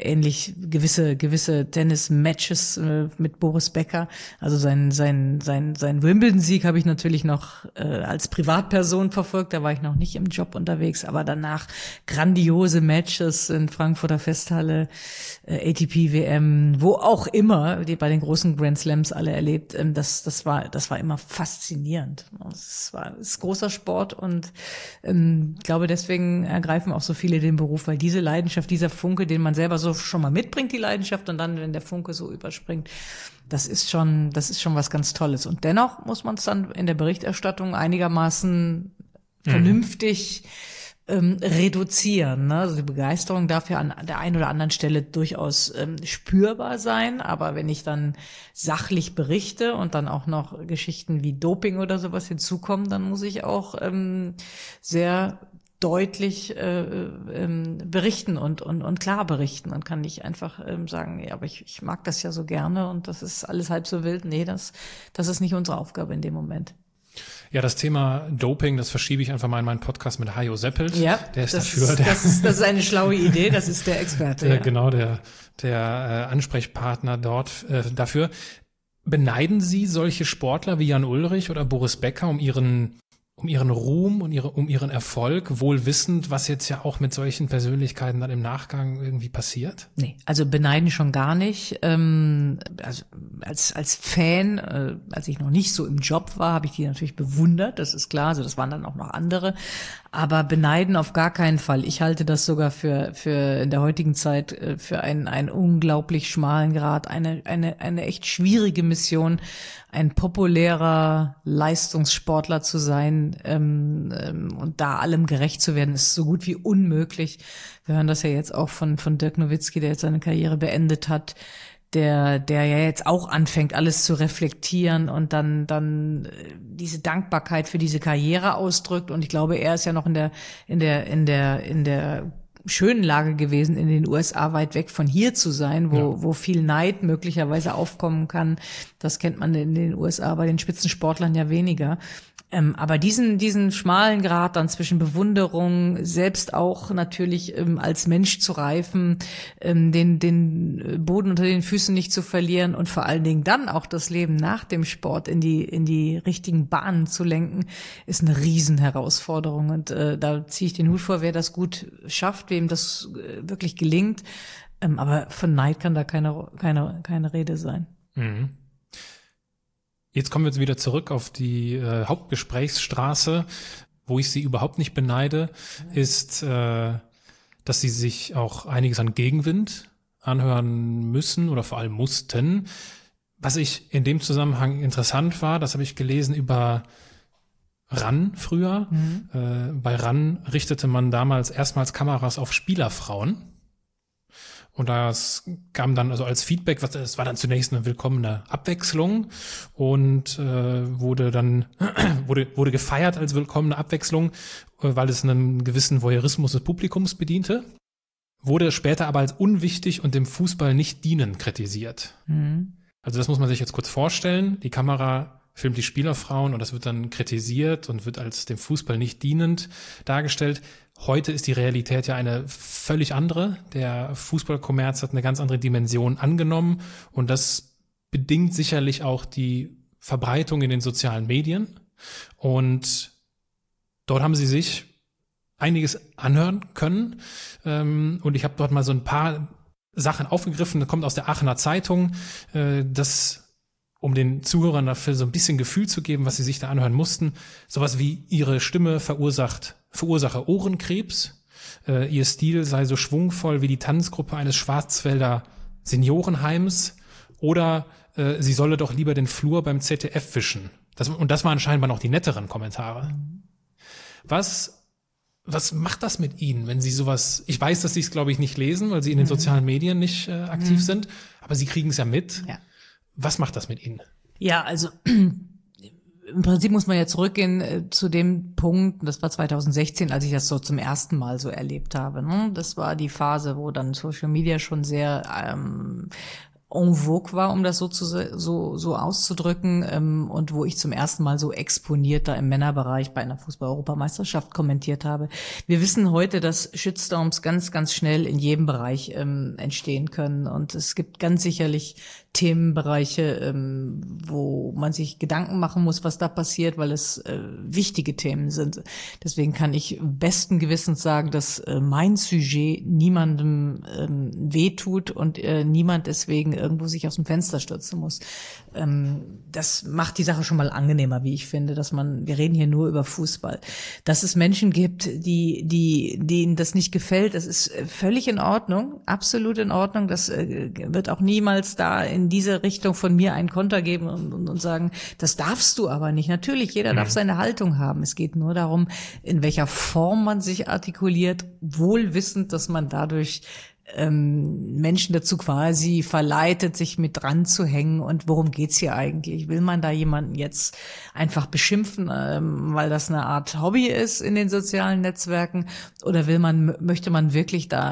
gewisse Tennis-Matches mit Boris Becker. Also sein Wimbledon-Sieg habe ich natürlich noch als Privatperson verfolgt, da war ich noch nicht im Job unterwegs, aber danach grandiose Matches in Frankfurter Festhalle, ATP-WM, wo auch immer, die bei den großen Grand Slams alle erlebt, das war immer faszinierend. Es ist großer Sport und ich glaube, deswegen ergreifen auch so viele den Beruf, weil diese Leidenschaft, dieser Funke, den man selber so schon mal mitbringt, die Leidenschaft, und dann, wenn der Funke so überspringt, das ist schon was ganz Tolles. Und dennoch muss man es dann in der Berichterstattung einigermaßen vernünftig reduzieren. Ne? Also die Begeisterung darf ja an der einen oder anderen Stelle durchaus spürbar sein, aber wenn ich dann sachlich berichte und dann auch noch Geschichten wie Doping oder sowas hinzukommen, dann muss ich auch sehr deutlich berichten und klar berichten und kann nicht einfach sagen, ja, aber ich mag das ja so gerne und das ist alles halb so wild. Nee, das ist nicht unsere Aufgabe in dem Moment. Ja, das Thema Doping, das verschiebe ich einfach mal in meinen Podcast mit Hajo Seppelt. Ja, der ist das dafür. Das ist eine schlaue Idee, das ist der Experte. Genau, der Ansprechpartner dort dafür. Beneiden Sie solche Sportler wie Jan Ullrich oder Boris Becker um ihren Ruhm und um ihren Erfolg, wohl wissend, was jetzt ja auch mit solchen Persönlichkeiten dann im Nachgang irgendwie passiert? Nee, also beneiden schon gar nicht. Also als Fan, als ich noch nicht so im Job war, habe ich die natürlich bewundert, das ist klar. Also das waren dann auch noch andere. Aber beneiden auf gar keinen Fall. Ich halte das sogar für in der heutigen Zeit für einen unglaublich schmalen Grad, eine echt schwierige Mission, ein populärer Leistungssportler zu sein und da allem gerecht zu werden, ist so gut wie unmöglich. Wir hören das ja jetzt auch von Dirk Nowitzki, der jetzt seine Karriere beendet hat, der ja jetzt auch anfängt, alles zu reflektieren und dann diese Dankbarkeit für diese Karriere ausdrückt. Und ich glaube, er ist ja noch in der schönen Lage gewesen, in den USA weit weg von hier zu sein, wo viel Neid möglicherweise aufkommen kann. Das kennt man in den USA bei den Spitzensportlern ja weniger. Aber diesen schmalen Grat dann zwischen Bewunderung, selbst auch natürlich als Mensch zu reifen, den Boden unter den Füßen nicht zu verlieren und vor allen Dingen dann auch das Leben nach dem Sport in die richtigen Bahnen zu lenken, ist eine Riesenherausforderung. Und da ziehe ich den Hut vor, wer das gut schafft, wem das wirklich gelingt. Aber von Neid kann da keine Rede sein. Mhm. Jetzt kommen wir jetzt wieder zurück auf die Hauptgesprächsstraße. Wo ich sie überhaupt nicht beneide, ist, dass sie sich auch einiges an Gegenwind anhören müssen oder vor allem mussten. Was ich in dem Zusammenhang interessant war, das habe ich gelesen über RAN früher. Bei RAN richtete man damals erstmals Kameras auf Spielerfrauen. Und das kam dann also als Feedback, es war dann zunächst eine willkommene Abwechslung und wurde gefeiert als willkommene Abwechslung, weil es einen gewissen Voyeurismus des Publikums bediente, wurde später aber als unwichtig und dem Fußball nicht dienend kritisiert. Also das muss man sich jetzt kurz vorstellen. Die Kamera filmt die Spielerfrauen und das wird dann kritisiert und wird als dem Fußball nicht dienend dargestellt. Heute ist die Realität ja eine völlig andere. Der Fußballkommerz hat eine ganz andere Dimension angenommen und das bedingt sicherlich auch die Verbreitung in den sozialen Medien. Und dort haben sie sich einiges anhören können und ich habe dort mal so ein paar Sachen aufgegriffen. Das kommt aus der Aachener Zeitung, um den Zuhörern dafür so ein bisschen Gefühl zu geben, was sie sich da anhören mussten. Sowas wie ihre Stimme verursache Ohrenkrebs, ihr Stil sei so schwungvoll wie die Tanzgruppe eines Schwarzwälder Seniorenheims oder sie solle doch lieber den Flur beim ZDF wischen. Das waren scheinbar noch die netteren Kommentare. Was macht das mit Ihnen, wenn Sie sowas, ich weiß, dass Sie es, glaube ich, nicht lesen, weil Sie in den sozialen Medien nicht aktiv sind, aber Sie kriegen es ja mit. Ja. Was macht das mit Ihnen? Ja, also im Prinzip muss man ja zurückgehen zu dem Punkt, das war 2016, als ich das so zum ersten Mal so erlebt habe. Ne? Das war die Phase, wo dann Social Media schon sehr en vogue war, um das so auszudrücken, und wo ich zum ersten Mal so exponiert da im Männerbereich bei einer Fußball-Europameisterschaft kommentiert habe. Wir wissen heute, dass Shitstorms ganz, ganz schnell in jedem Bereich entstehen können und es gibt ganz sicherlich Themenbereiche, wo man sich Gedanken machen muss, was da passiert, weil es wichtige Themen sind. Deswegen kann ich besten Gewissens sagen, dass mein Sujet niemandem wehtut und niemand deswegen irgendwo sich aus dem Fenster stürzen muss. Das macht die Sache schon mal angenehmer, wie ich finde, wir reden hier nur über Fußball. Dass es Menschen gibt, denen das nicht gefällt, das ist völlig in Ordnung, absolut in Ordnung. Das wird auch niemals da in diese Richtung von mir einen Konter geben und sagen, das darfst du aber nicht. Natürlich, jeder darf seine Haltung haben. Es geht nur darum, in welcher Form man sich artikuliert, wohl wissend, dass man dadurch Menschen dazu quasi verleitet, sich mit dran zu hängen. Und worum geht's hier eigentlich? Will man da jemanden jetzt einfach beschimpfen, weil das eine Art Hobby ist in den sozialen Netzwerken? Oder möchte man wirklich da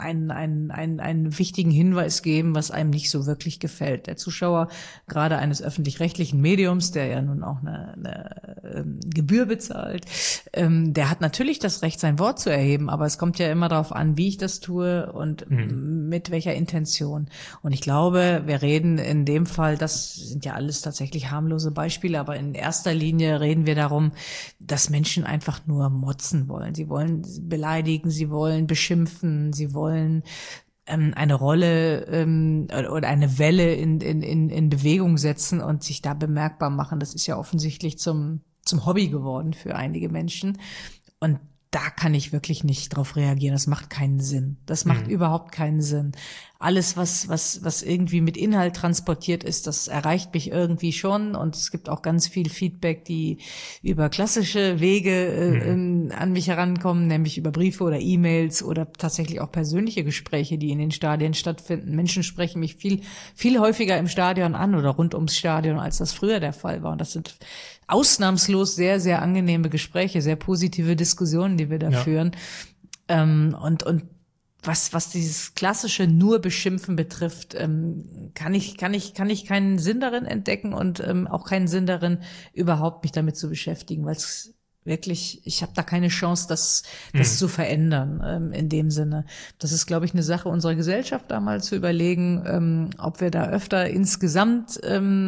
einen wichtigen Hinweis geben, was einem nicht so wirklich gefällt? Der Zuschauer, gerade eines öffentlich-rechtlichen Mediums, der ja nun auch eine Gebühr bezahlt, der hat natürlich das Recht, sein Wort zu erheben, aber es kommt ja immer darauf an, wie ich das tue und mit welcher Intention. Und ich glaube, wir reden in dem Fall, das sind ja alles tatsächlich harmlose Beispiele, aber in erster Linie reden wir darum, dass Menschen einfach nur motzen wollen. Sie wollen beleidigen, sie wollen beschimpfen, sie wollen eine Rolle oder eine Welle in Bewegung setzen und sich da bemerkbar machen. Das ist ja offensichtlich zum Hobby geworden für einige Menschen. Und da kann ich wirklich nicht drauf reagieren. Das macht keinen Sinn. Das macht überhaupt keinen Sinn. Alles, was irgendwie mit Inhalt transportiert ist, das erreicht mich irgendwie schon. Und es gibt auch ganz viel Feedback, die über klassische Wege an mich herankommen, nämlich über Briefe oder E-Mails oder tatsächlich auch persönliche Gespräche, die in den Stadien stattfinden. Menschen sprechen mich viel, viel häufiger im Stadion an oder rund ums Stadion, als das früher der Fall war. Und das sind ausnahmslos sehr, sehr angenehme Gespräche, sehr positive Diskussionen, die wir da führen. Und was dieses klassische nur Beschimpfen betrifft, kann ich keinen Sinn darin entdecken und auch keinen Sinn darin, überhaupt mich damit zu beschäftigen, weil es wirklich, ich habe da keine Chance, das zu verändern in dem Sinne. Das ist, glaube ich, eine Sache unserer Gesellschaft, da mal zu überlegen, ob wir da öfter insgesamt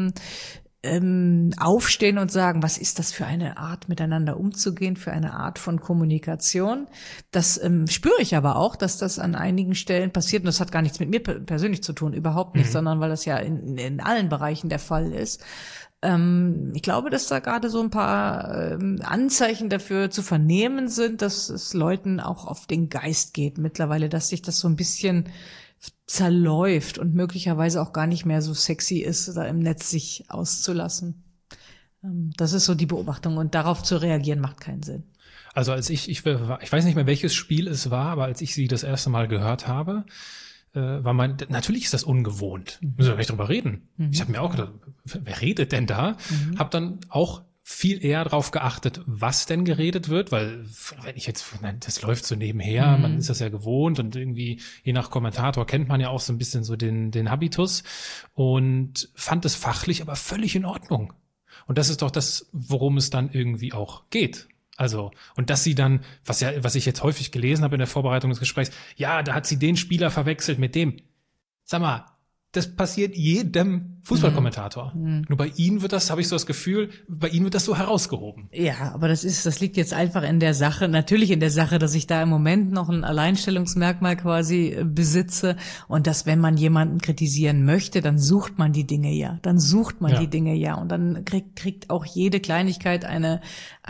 aufstehen und sagen, was ist das für eine Art, miteinander umzugehen, für eine Art von Kommunikation. Das spüre ich aber auch, dass das an einigen Stellen passiert. Und das hat gar nichts mit mir persönlich zu tun, überhaupt nicht, sondern weil das ja in allen Bereichen der Fall ist. Ich glaube, dass da gerade so ein paar Anzeichen dafür zu vernehmen sind, dass es Leuten auch auf den Geist geht mittlerweile, dass sich das so ein bisschen zerläuft und möglicherweise auch gar nicht mehr so sexy ist, da im Netz sich auszulassen. Das ist so die Beobachtung und darauf zu reagieren macht keinen Sinn. Also als ich weiß nicht mehr, welches Spiel es war, aber als ich sie das erste Mal gehört habe, natürlich ist das ungewohnt. Müssen wir nicht drüber reden. Ich habe mir auch gedacht, wer redet denn da? Hab dann auch viel eher darauf geachtet, was denn geredet wird, weil wenn ich jetzt, das läuft so nebenher, man ist das ja gewohnt und irgendwie je nach Kommentator kennt man ja auch so ein bisschen so den Habitus und fand es fachlich aber völlig in Ordnung. Und das ist doch das, worum es dann irgendwie auch geht. Also, und dass sie dann, was ich jetzt häufig gelesen habe in der Vorbereitung des Gesprächs, ja, da hat sie den Spieler verwechselt mit dem. Sag mal, das passiert jedem Fußballkommentator. Nur bei ihnen habe ich so das Gefühl, bei ihnen wird das so herausgehoben. Ja, aber das liegt jetzt einfach in der Sache, natürlich in der Sache, dass ich da im Moment noch ein Alleinstellungsmerkmal quasi besitze und dass, wenn man jemanden kritisieren möchte, dann sucht man die Dinge ja. Und dann kriegt auch jede Kleinigkeit eine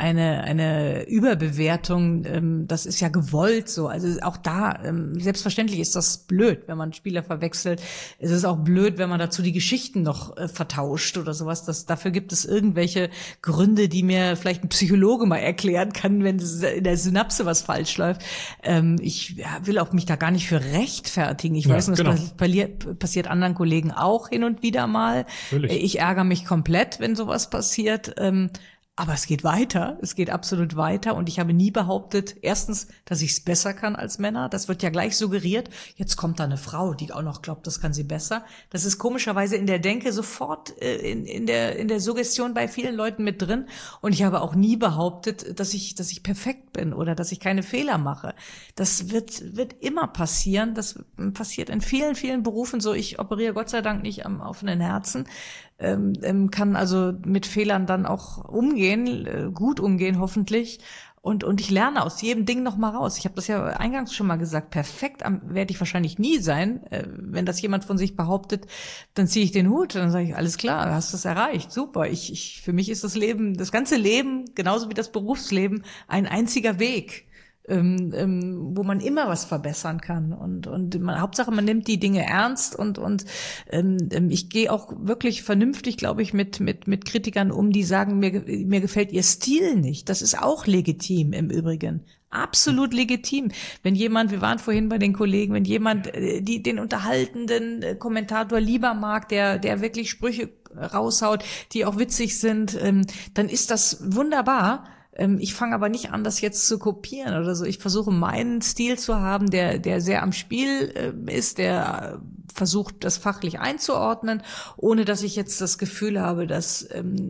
Überbewertung. Das ist ja gewollt so. Also auch da, selbstverständlich ist das blöd, wenn man Spieler verwechselt. Es ist auch blöd, wenn man dazu die Geschichten noch vertauscht oder sowas. Dafür gibt es irgendwelche Gründe, die mir vielleicht ein Psychologe mal erklären kann, wenn in der Synapse was falsch läuft. Ich will auch mich da gar nicht für rechtfertigen. Ich weiß, das passiert anderen Kollegen auch hin und wieder mal. Natürlich. Ich ärgere mich komplett, wenn sowas passiert. Aber es geht weiter, es geht absolut weiter und ich habe nie behauptet, erstens, dass ich es besser kann als Männer. Das wird ja gleich suggeriert. Jetzt kommt da eine Frau, die auch noch glaubt, das kann sie besser. Das ist komischerweise in der Denke sofort in der Suggestion bei vielen Leuten mit drin. Und ich habe auch nie behauptet, dass ich perfekt bin oder dass ich keine Fehler mache. Das wird immer passieren. Das passiert in vielen, vielen Berufen so. Ich operiere Gott sei Dank nicht am offenen Herzen. Kann also mit Fehlern dann auch gut umgehen hoffentlich und ich lerne aus jedem Ding noch mal raus. Ich habe das ja eingangs schon mal gesagt, perfekt werde ich wahrscheinlich nie sein. Wenn das jemand von sich behauptet, dann ziehe ich den Hut, dann sage ich, alles klar, hast das erreicht, super. Für mich ist das ganze Leben, genauso wie das Berufsleben, ein einziger Weg. Wo man immer was verbessern kann und Hauptsache man nimmt die Dinge ernst und ich gehe auch wirklich vernünftig, glaube ich, mit Kritikern um, die sagen, mir gefällt ihr Stil nicht. Das ist auch legitim im Übrigen. Absolut legitim. Wir waren vorhin bei den Kollegen, wenn jemand den unterhaltenden Kommentator lieber mag, der wirklich Sprüche raushaut, die auch witzig sind, dann ist das wunderbar. Ich fange aber nicht an, das jetzt zu kopieren oder so. Ich versuche meinen Stil zu haben, der sehr am Spiel ist, der versucht, das fachlich einzuordnen, ohne dass ich jetzt das Gefühl habe, das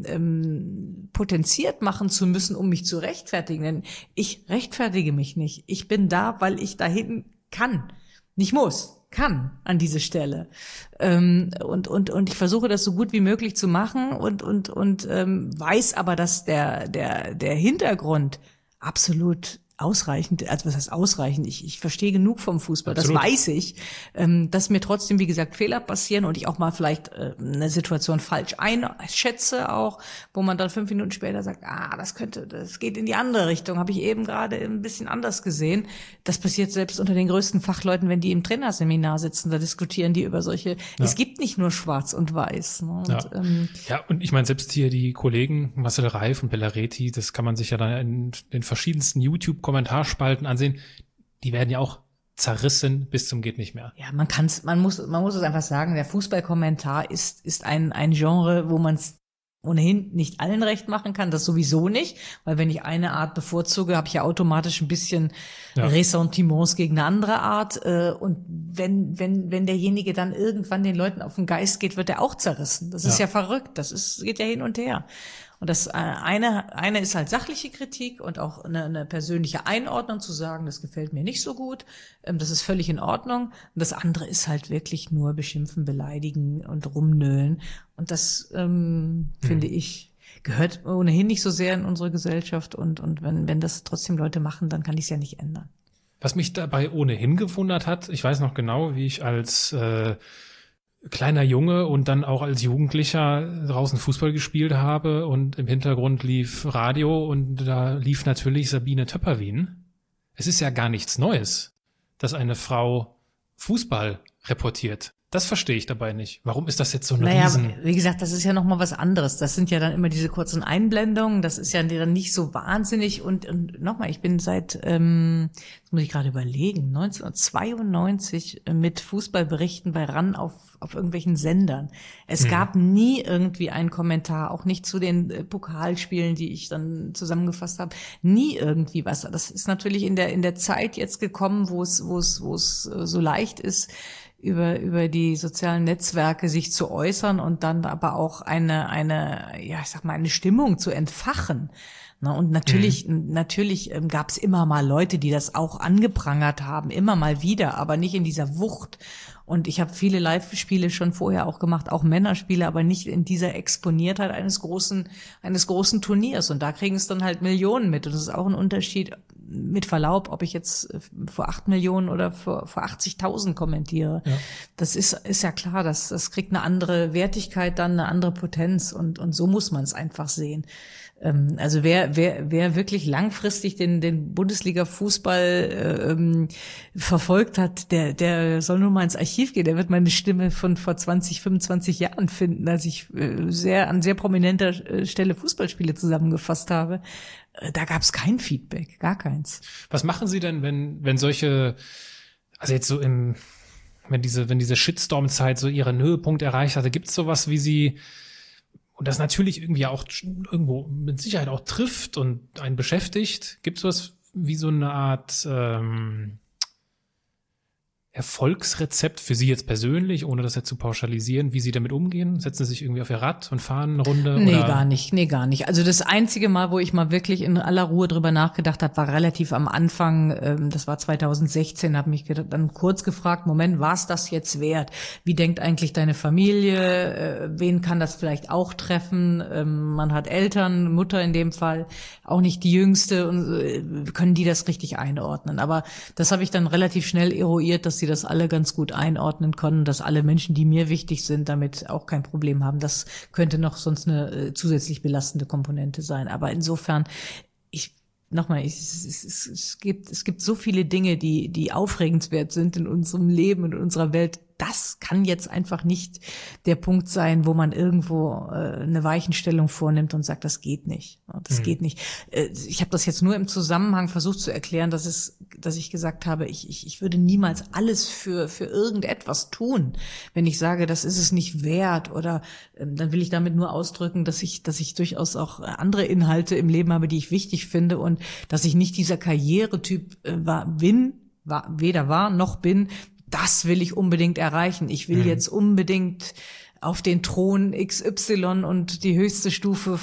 potenziert machen zu müssen, um mich zu rechtfertigen. Denn ich rechtfertige mich nicht. Ich bin da, weil ich dahin kann. Nicht muss. Kann an diese Stelle. Und ich versuche das so gut wie möglich zu machen und weiß aber, dass der Hintergrund absolut ausreichend, also was heißt ausreichend? Ich verstehe genug vom Fußball, absolut. Das weiß ich, dass mir trotzdem, wie gesagt, Fehler passieren und ich auch mal vielleicht eine Situation falsch einschätze auch, wo man dann 5 Minuten später sagt, das geht in die andere Richtung, habe ich eben gerade ein bisschen anders gesehen. Das passiert selbst unter den größten Fachleuten, wenn die im Trainerseminar sitzen, da diskutieren die über solche, Es gibt nicht nur schwarz und weiß. Ne? Und, und ich meine, selbst hier die Kollegen Marcel Reif und Bellareti, das kann man sich ja dann in den verschiedensten YouTube-Kommentarspalten ansehen, die werden ja auch zerrissen bis zum geht nicht mehr. Ja, man muss es einfach sagen, der Fußballkommentar ist ein Genre, wo man es ohnehin nicht allen recht machen kann, das sowieso nicht, weil wenn ich eine Art bevorzuge, habe ich ja automatisch ein bisschen Ressentiments gegen eine andere Art, und wenn derjenige dann irgendwann den Leuten auf den Geist geht, wird er auch zerrissen. Das ist ja verrückt, geht ja hin und her. Und das eine ist halt sachliche Kritik und auch eine persönliche Einordnung, zu sagen, das gefällt mir nicht so gut, das ist völlig in Ordnung. Und das andere ist halt wirklich nur beschimpfen, beleidigen und rumnölen. Und das, finde ich, gehört ohnehin nicht so sehr in unsere Gesellschaft. Und wenn das trotzdem Leute machen, dann kann ich es ja nicht ändern. Was mich dabei ohnehin gewundert hat, ich weiß noch genau, wie ich als kleiner Junge und dann auch als Jugendlicher draußen Fußball gespielt habe und im Hintergrund lief Radio und da lief natürlich Sabine Töpperwien. Es ist ja gar nichts Neues, dass eine Frau Fußball reportiert. Das verstehe ich dabei nicht. Warum ist das jetzt so ein Riesen... Wie gesagt, das ist ja nochmal was anderes. Das sind ja dann immer diese kurzen Einblendungen. Das ist ja dann nicht so wahnsinnig. Und nochmal, ich bin seit, jetzt muss ich gerade überlegen, 1992 mit Fußballberichten bei RAN auf irgendwelchen Sendern. Es gab nie irgendwie einen Kommentar, auch nicht zu den Pokalspielen, die ich dann zusammengefasst habe. Nie irgendwie was. Das ist natürlich in der Zeit jetzt gekommen, wo es so leicht ist, über die sozialen Netzwerke sich zu äußern und dann aber auch eine Stimmung zu entfachen. Und natürlich gab es immer mal Leute, die das auch angeprangert haben, immer mal wieder, aber nicht in dieser Wucht. Und ich habe viele Live-Spiele schon vorher auch gemacht, auch Männerspiele, aber nicht in dieser Exponiertheit eines großen Turniers. Und da kriegen es dann halt Millionen mit. Und das ist auch ein Unterschied, mit Verlaub, ob ich jetzt vor 8 Millionen oder vor 80.000 kommentiere. Ja. Das ist ja klar, das kriegt eine andere Wertigkeit, dann eine andere Potenz. Und so muss man es einfach sehen. Also wer wirklich langfristig den Bundesliga-Fußball verfolgt hat, der soll nur mal ins Archiv gehen. Der wird meine Stimme von vor 20, 25 Jahren finden, als ich an sehr prominenter Stelle Fußballspiele zusammengefasst habe. Da gab es kein Feedback, gar keins. Was machen Sie denn, wenn solche, also jetzt so wenn diese Shitstorm-Zeit so ihren Höhepunkt erreicht hatte, gibt es sowas, wie Sie, und das natürlich irgendwie auch irgendwo mit Sicherheit auch trifft und einen beschäftigt, gibt es sowas wie so eine Art Erfolgsrezept für Sie jetzt persönlich, ohne das jetzt zu pauschalisieren, wie Sie damit umgehen? Setzen Sie sich irgendwie auf Ihr Rad und fahren eine Runde? Nee, gar nicht. Also das einzige Mal, wo ich mal wirklich in aller Ruhe drüber nachgedacht habe, war relativ am Anfang, das war 2016, habe mich dann kurz gefragt, Moment, war es das jetzt wert? Wie denkt eigentlich deine Familie? Wen kann das vielleicht auch treffen? Man hat Eltern, Mutter in dem Fall, auch nicht die Jüngste, und können die das richtig einordnen? Aber das habe ich dann relativ schnell eruiert, dass sie das alle ganz gut einordnen können, dass alle Menschen, die mir wichtig sind, damit auch kein Problem haben. Das könnte noch sonst eine zusätzlich belastende Komponente sein. Aber insofern, es gibt so viele Dinge, die aufregenswert sind in unserem Leben und in unserer Welt. Das kann jetzt einfach nicht der Punkt sein, wo man irgendwo eine Weichenstellung vornimmt und sagt, das geht nicht. Das geht nicht. Ich habe das jetzt nur im Zusammenhang versucht zu erklären, dass ich gesagt habe, ich würde niemals alles für irgendetwas tun. Wenn ich sage, das ist es nicht wert, oder dann will ich damit nur ausdrücken, dass ich durchaus auch andere Inhalte im Leben habe, die ich wichtig finde, und dass ich nicht dieser Karrieretyp weder war noch bin. Das will ich unbedingt erreichen. Ich will jetzt unbedingt auf den Thron XY und die höchste Stufe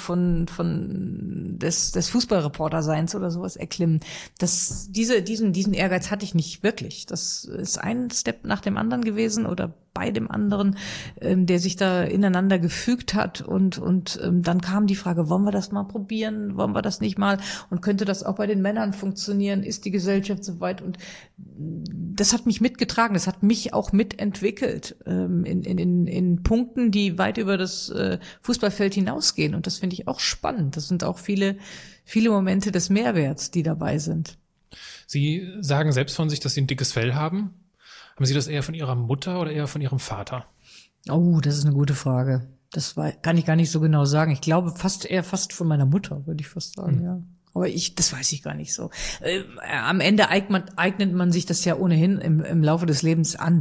des Fußballreporterseins oder sowas erklimmen. Diesen Ehrgeiz hatte ich nicht wirklich. Das ist ein Step nach dem anderen gewesen, oder bei dem anderen, der sich da ineinander gefügt hat, und dann kam die Frage, wollen wir das mal probieren, wollen wir das nicht mal, und könnte das auch bei den Männern funktionieren, ist die Gesellschaft soweit? Und das hat mich mitgetragen, das hat mich auch mitentwickelt in Punkten, die weit über das Fußballfeld hinausgehen, und das finde ich auch spannend. Das sind auch viele Momente des Mehrwerts, die dabei sind. Sie sagen selbst von sich, dass Sie ein dickes Fell haben. Haben Sie das eher von Ihrer Mutter oder eher von Ihrem Vater? Oh, das ist eine gute Frage. Kann ich gar nicht so genau sagen. Ich glaube fast von meiner Mutter, würde ich fast sagen, ja. Aber das weiß ich gar nicht so. Am Ende eignet man sich das ja ohnehin im Laufe des Lebens an.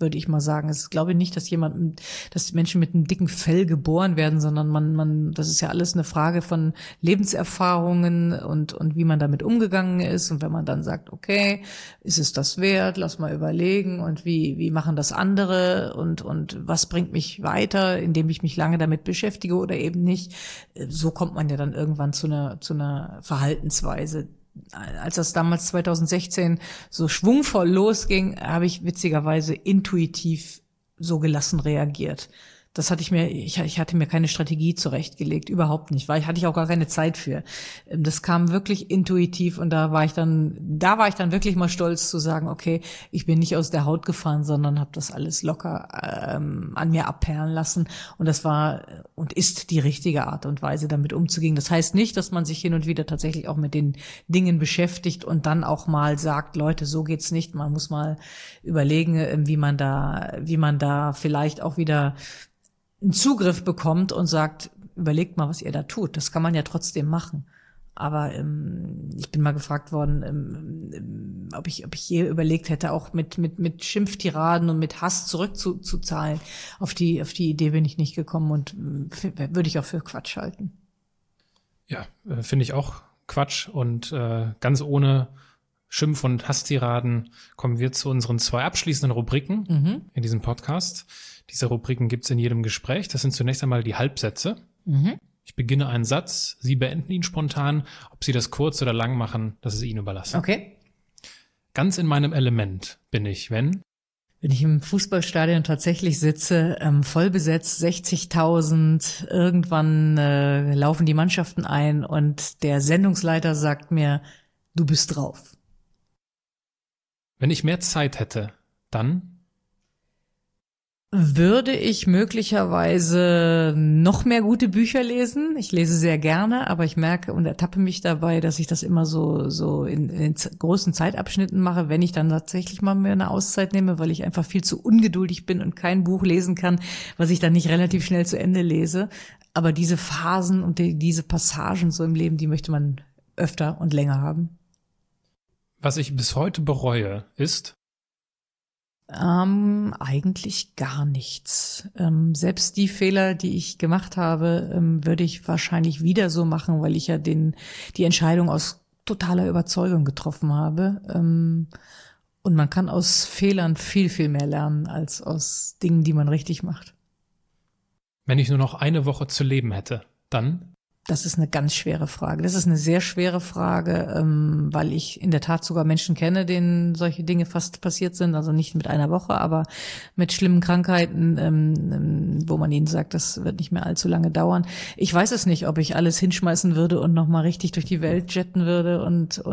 würde ich mal sagen. Ich glaube nicht, dass Menschen mit einem dicken Fell geboren werden, sondern das ist ja alles eine Frage von Lebenserfahrungen und wie man damit umgegangen ist. Und wenn man dann sagt, okay, ist es das wert? Lass mal überlegen. Und wie machen das andere? Und was bringt mich weiter, indem ich mich lange damit beschäftige oder eben nicht? So kommt man ja dann irgendwann zu einer Verhaltensweise. Als das damals 2016 so schwungvoll losging, habe ich witzigerweise intuitiv so gelassen reagiert. Ich hatte mir keine Strategie zurechtgelegt, überhaupt nicht, hatte ich auch gar keine Zeit für. Das kam wirklich intuitiv und da war ich dann wirklich mal stolz zu sagen, okay, ich bin nicht aus der Haut gefahren, sondern habe das alles locker an mir abperlen lassen und das war und ist die richtige Art und Weise, damit umzugehen. Das heißt nicht, dass man sich hin und wieder tatsächlich auch mit den Dingen beschäftigt und dann auch mal sagt, Leute, so geht's nicht. Man muss mal überlegen, wie man da vielleicht auch wieder einen Zugriff bekommt und sagt, überlegt mal, was ihr da tut. Das kann man ja trotzdem machen. Aber ich bin mal gefragt worden, ob ich je überlegt hätte, auch mit Schimpftiraden und mit Hass zurückzuzahlen. Auf die Idee bin ich nicht gekommen und würde ich auch für Quatsch halten. Ja, finde ich auch Quatsch und ganz ohne Schimpf- und Hasstiraden kommen wir zu unseren 2 abschließenden Rubriken in diesem Podcast. Diese Rubriken gibt's in jedem Gespräch. Das sind zunächst einmal die Halbsätze. Ich beginne einen Satz, Sie beenden ihn spontan. Ob Sie das kurz oder lang machen, das ist Ihnen überlassen. Okay. Ganz in meinem Element bin ich, wenn ich im Fußballstadion tatsächlich sitze, voll besetzt, 60.000, irgendwann laufen die Mannschaften ein und der Sendungsleiter sagt mir, du bist drauf. Wenn ich mehr Zeit hätte, dann würde ich möglicherweise noch mehr gute Bücher lesen. Ich lese sehr gerne, aber ich merke und ertappe mich dabei, dass ich das immer so in großen Zeitabschnitten mache, wenn ich dann tatsächlich mal mir eine Auszeit nehme, weil ich einfach viel zu ungeduldig bin und kein Buch lesen kann, was ich dann nicht relativ schnell zu Ende lese. Aber diese Phasen und diese Passagen so im Leben, die möchte man öfter und länger haben. Was ich bis heute bereue, ist eigentlich gar nichts. Selbst die Fehler, die ich gemacht habe, würde ich wahrscheinlich wieder so machen, weil ich ja die Entscheidung aus totaler Überzeugung getroffen habe. Und man kann aus Fehlern viel, viel mehr lernen als aus Dingen, die man richtig macht. Wenn ich nur noch eine Woche zu leben hätte, dann? Das ist eine ganz schwere Frage. Das ist eine sehr schwere Frage, weil ich in der Tat sogar Menschen kenne, denen solche Dinge fast passiert sind. Also nicht mit einer Woche, aber mit schlimmen Krankheiten, wo man ihnen sagt, das wird nicht mehr allzu lange dauern. Ich weiß es nicht, ob ich alles hinschmeißen würde und nochmal richtig durch die Welt jetten würde und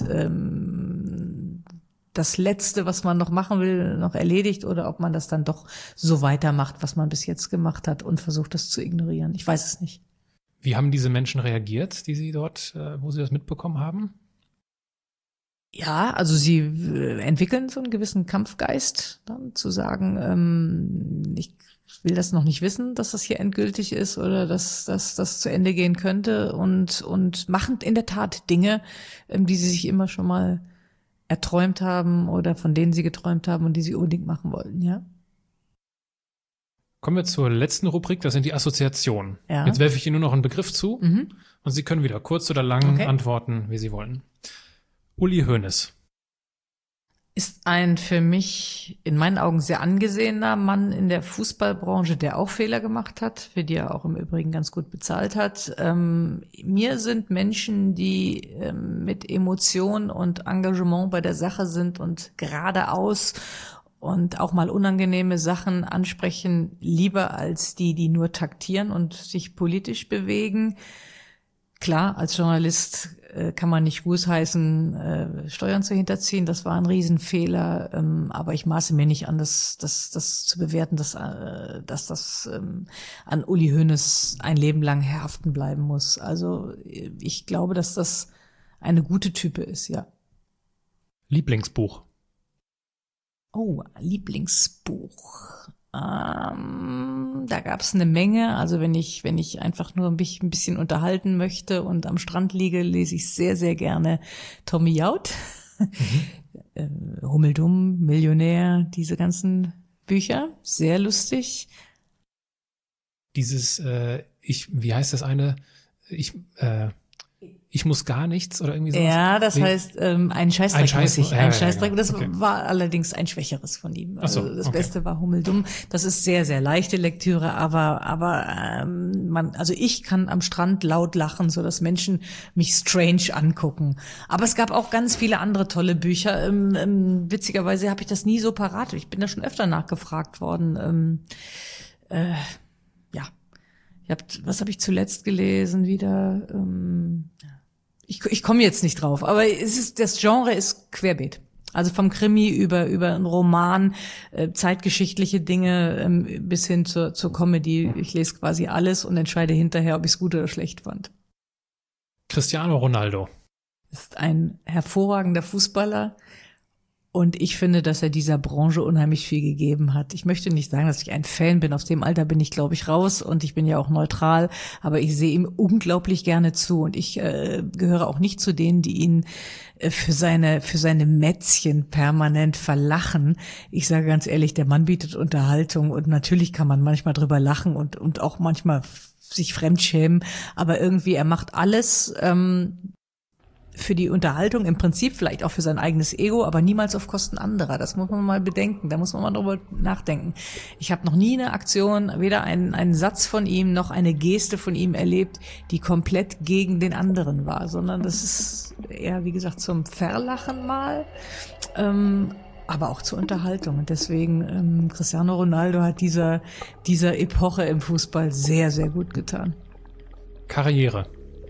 das Letzte, was man noch machen will, noch erledigt oder ob man das dann doch so weitermacht, was man bis jetzt gemacht hat und versucht, das zu ignorieren. Ich weiß es nicht. Wie haben diese Menschen reagiert, die Sie dort, wo Sie das mitbekommen haben? Ja, also sie entwickeln so einen gewissen Kampfgeist, dann zu sagen, ich will das noch nicht wissen, dass das hier endgültig ist oder dass das zu Ende gehen könnte und machen in der Tat Dinge, die sie sich immer schon mal erträumt haben oder von denen sie geträumt haben und die sie unbedingt machen wollten, ja. Kommen wir zur letzten Rubrik, das sind die Assoziationen. Ja. Jetzt werfe ich Ihnen nur noch einen Begriff zu und Sie können wieder kurz oder lang antworten, wie Sie wollen. Uli Hoeneß. Ist ein für mich in meinen Augen sehr angesehener Mann in der Fußballbranche, der auch Fehler gemacht hat, für die er auch im Übrigen ganz gut bezahlt hat. Mir sind Menschen, die mit Emotion und Engagement bei der Sache sind und geradeaus und auch mal unangenehme Sachen ansprechen, lieber als die nur taktieren und sich politisch bewegen. Klar, als Journalist kann man nicht gusheißen, Steuern zu hinterziehen. Das war ein Riesenfehler, aber ich maße mir nicht an, das zu bewerten, dass das an Uli Hoeneß ein Leben lang haften bleiben muss. Also ich glaube, dass das eine gute Type ist, ja. Lieblingsbuch. Oh, Lieblingsbuch. Da gab's eine Menge. Also wenn ich einfach nur mich ein bisschen unterhalten möchte und am Strand liege, lese ich sehr, sehr gerne Tommy Jaud. Hummeldumm, Millionär, diese ganzen Bücher, sehr lustig. Dieses, wie heißt das eine? Ich muss gar nichts oder irgendwie sowas? Ja, das heißt, ein Scheißdreck muss ich. Ein Scheißdreck. Ja, Das okay. war allerdings ein schwächeres von ihm. Also Ach so, das okay. Beste war Hummeldumm. Das ist sehr, sehr leichte Lektüre, aber also ich kann am Strand laut lachen, so dass Menschen mich strange angucken. Aber es gab auch ganz viele andere tolle Bücher. Witzigerweise habe ich das nie so parat. Ich bin da schon öfter nachgefragt worden. Ja. Was habe ich zuletzt gelesen wieder? Ich komme jetzt nicht drauf, aber das Genre ist querbeet. Also vom Krimi über einen Roman, zeitgeschichtliche Dinge bis hin zur Comedy. Ich lese quasi alles und entscheide hinterher, ob ich es gut oder schlecht fand. Cristiano Ronaldo Ist ein hervorragender Fußballer. Und ich finde, dass er dieser Branche unheimlich viel gegeben hat. Ich möchte nicht sagen, dass ich ein Fan bin. Aus dem Alter bin ich, glaube ich, raus. Und ich bin ja auch neutral. Aber ich sehe ihm unglaublich gerne zu. Und ich gehöre auch nicht zu denen, die ihn für seine Mätzchen permanent verlachen. Ich sage ganz ehrlich, der Mann bietet Unterhaltung. Und natürlich kann man manchmal drüber lachen und auch manchmal sich fremdschämen. Aber irgendwie, er macht alles für die Unterhaltung, im Prinzip vielleicht auch für sein eigenes Ego, aber niemals auf Kosten anderer. Das muss man mal bedenken, da muss man mal drüber nachdenken. Ich habe noch nie eine Aktion, weder einen Satz von ihm noch eine Geste von ihm erlebt, die komplett gegen den anderen war, sondern das ist eher, wie gesagt, zum Verlachen mal, aber auch zur Unterhaltung. Und deswegen, Cristiano Ronaldo hat dieser Epoche im Fußball sehr, sehr gut getan. Karriere.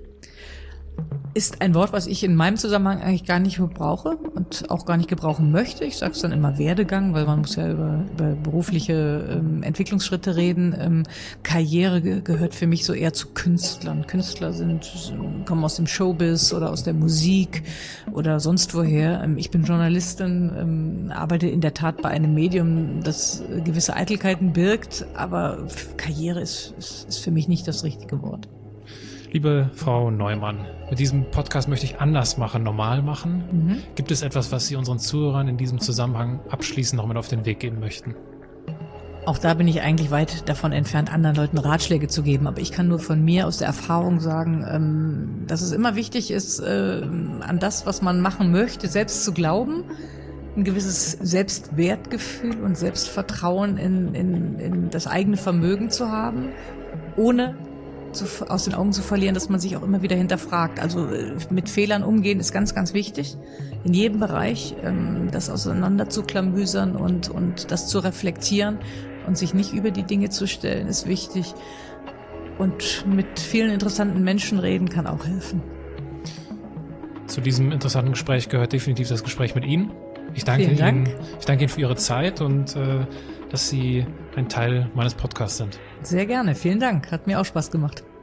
Ist ein Wort, was ich in meinem Zusammenhang eigentlich gar nicht brauche und auch gar nicht gebrauchen möchte. Ich sage es dann immer Werdegang, weil man muss ja über berufliche Entwicklungsschritte reden. Karriere gehört für mich so eher zu Künstlern. Künstler kommen aus dem Showbiz oder aus der Musik oder sonst woher. Ich bin Journalistin, arbeite in der Tat bei einem Medium, das gewisse Eitelkeiten birgt, aber Karriere ist für mich nicht das richtige Wort. Liebe Frau Neumann, mit diesem Podcast möchte ich anders machen, normal machen. Gibt es etwas, was Sie unseren Zuhörern in diesem Zusammenhang abschließend noch mit auf den Weg geben möchten? Auch da bin ich eigentlich weit davon entfernt, anderen Leuten Ratschläge zu geben. Aber ich kann nur von mir aus der Erfahrung sagen, dass es immer wichtig ist, an das, was man machen möchte, selbst zu glauben. Ein gewisses Selbstwertgefühl und Selbstvertrauen in das eigene Vermögen zu haben, ohne aus den Augen zu verlieren, dass man sich auch immer wieder hinterfragt. Also mit Fehlern umgehen ist ganz, ganz wichtig. In jedem Bereich, das auseinander zu klamüsern und das zu reflektieren und sich nicht über die Dinge zu stellen, ist wichtig. Und mit vielen interessanten Menschen reden kann auch helfen. Zu diesem interessanten Gespräch gehört definitiv das Gespräch mit Ihnen. Ich danke Ihnen für Ihre Zeit und dass Sie ein Teil meines Podcasts sind. Sehr gerne. Vielen Dank. Hat mir auch Spaß gemacht.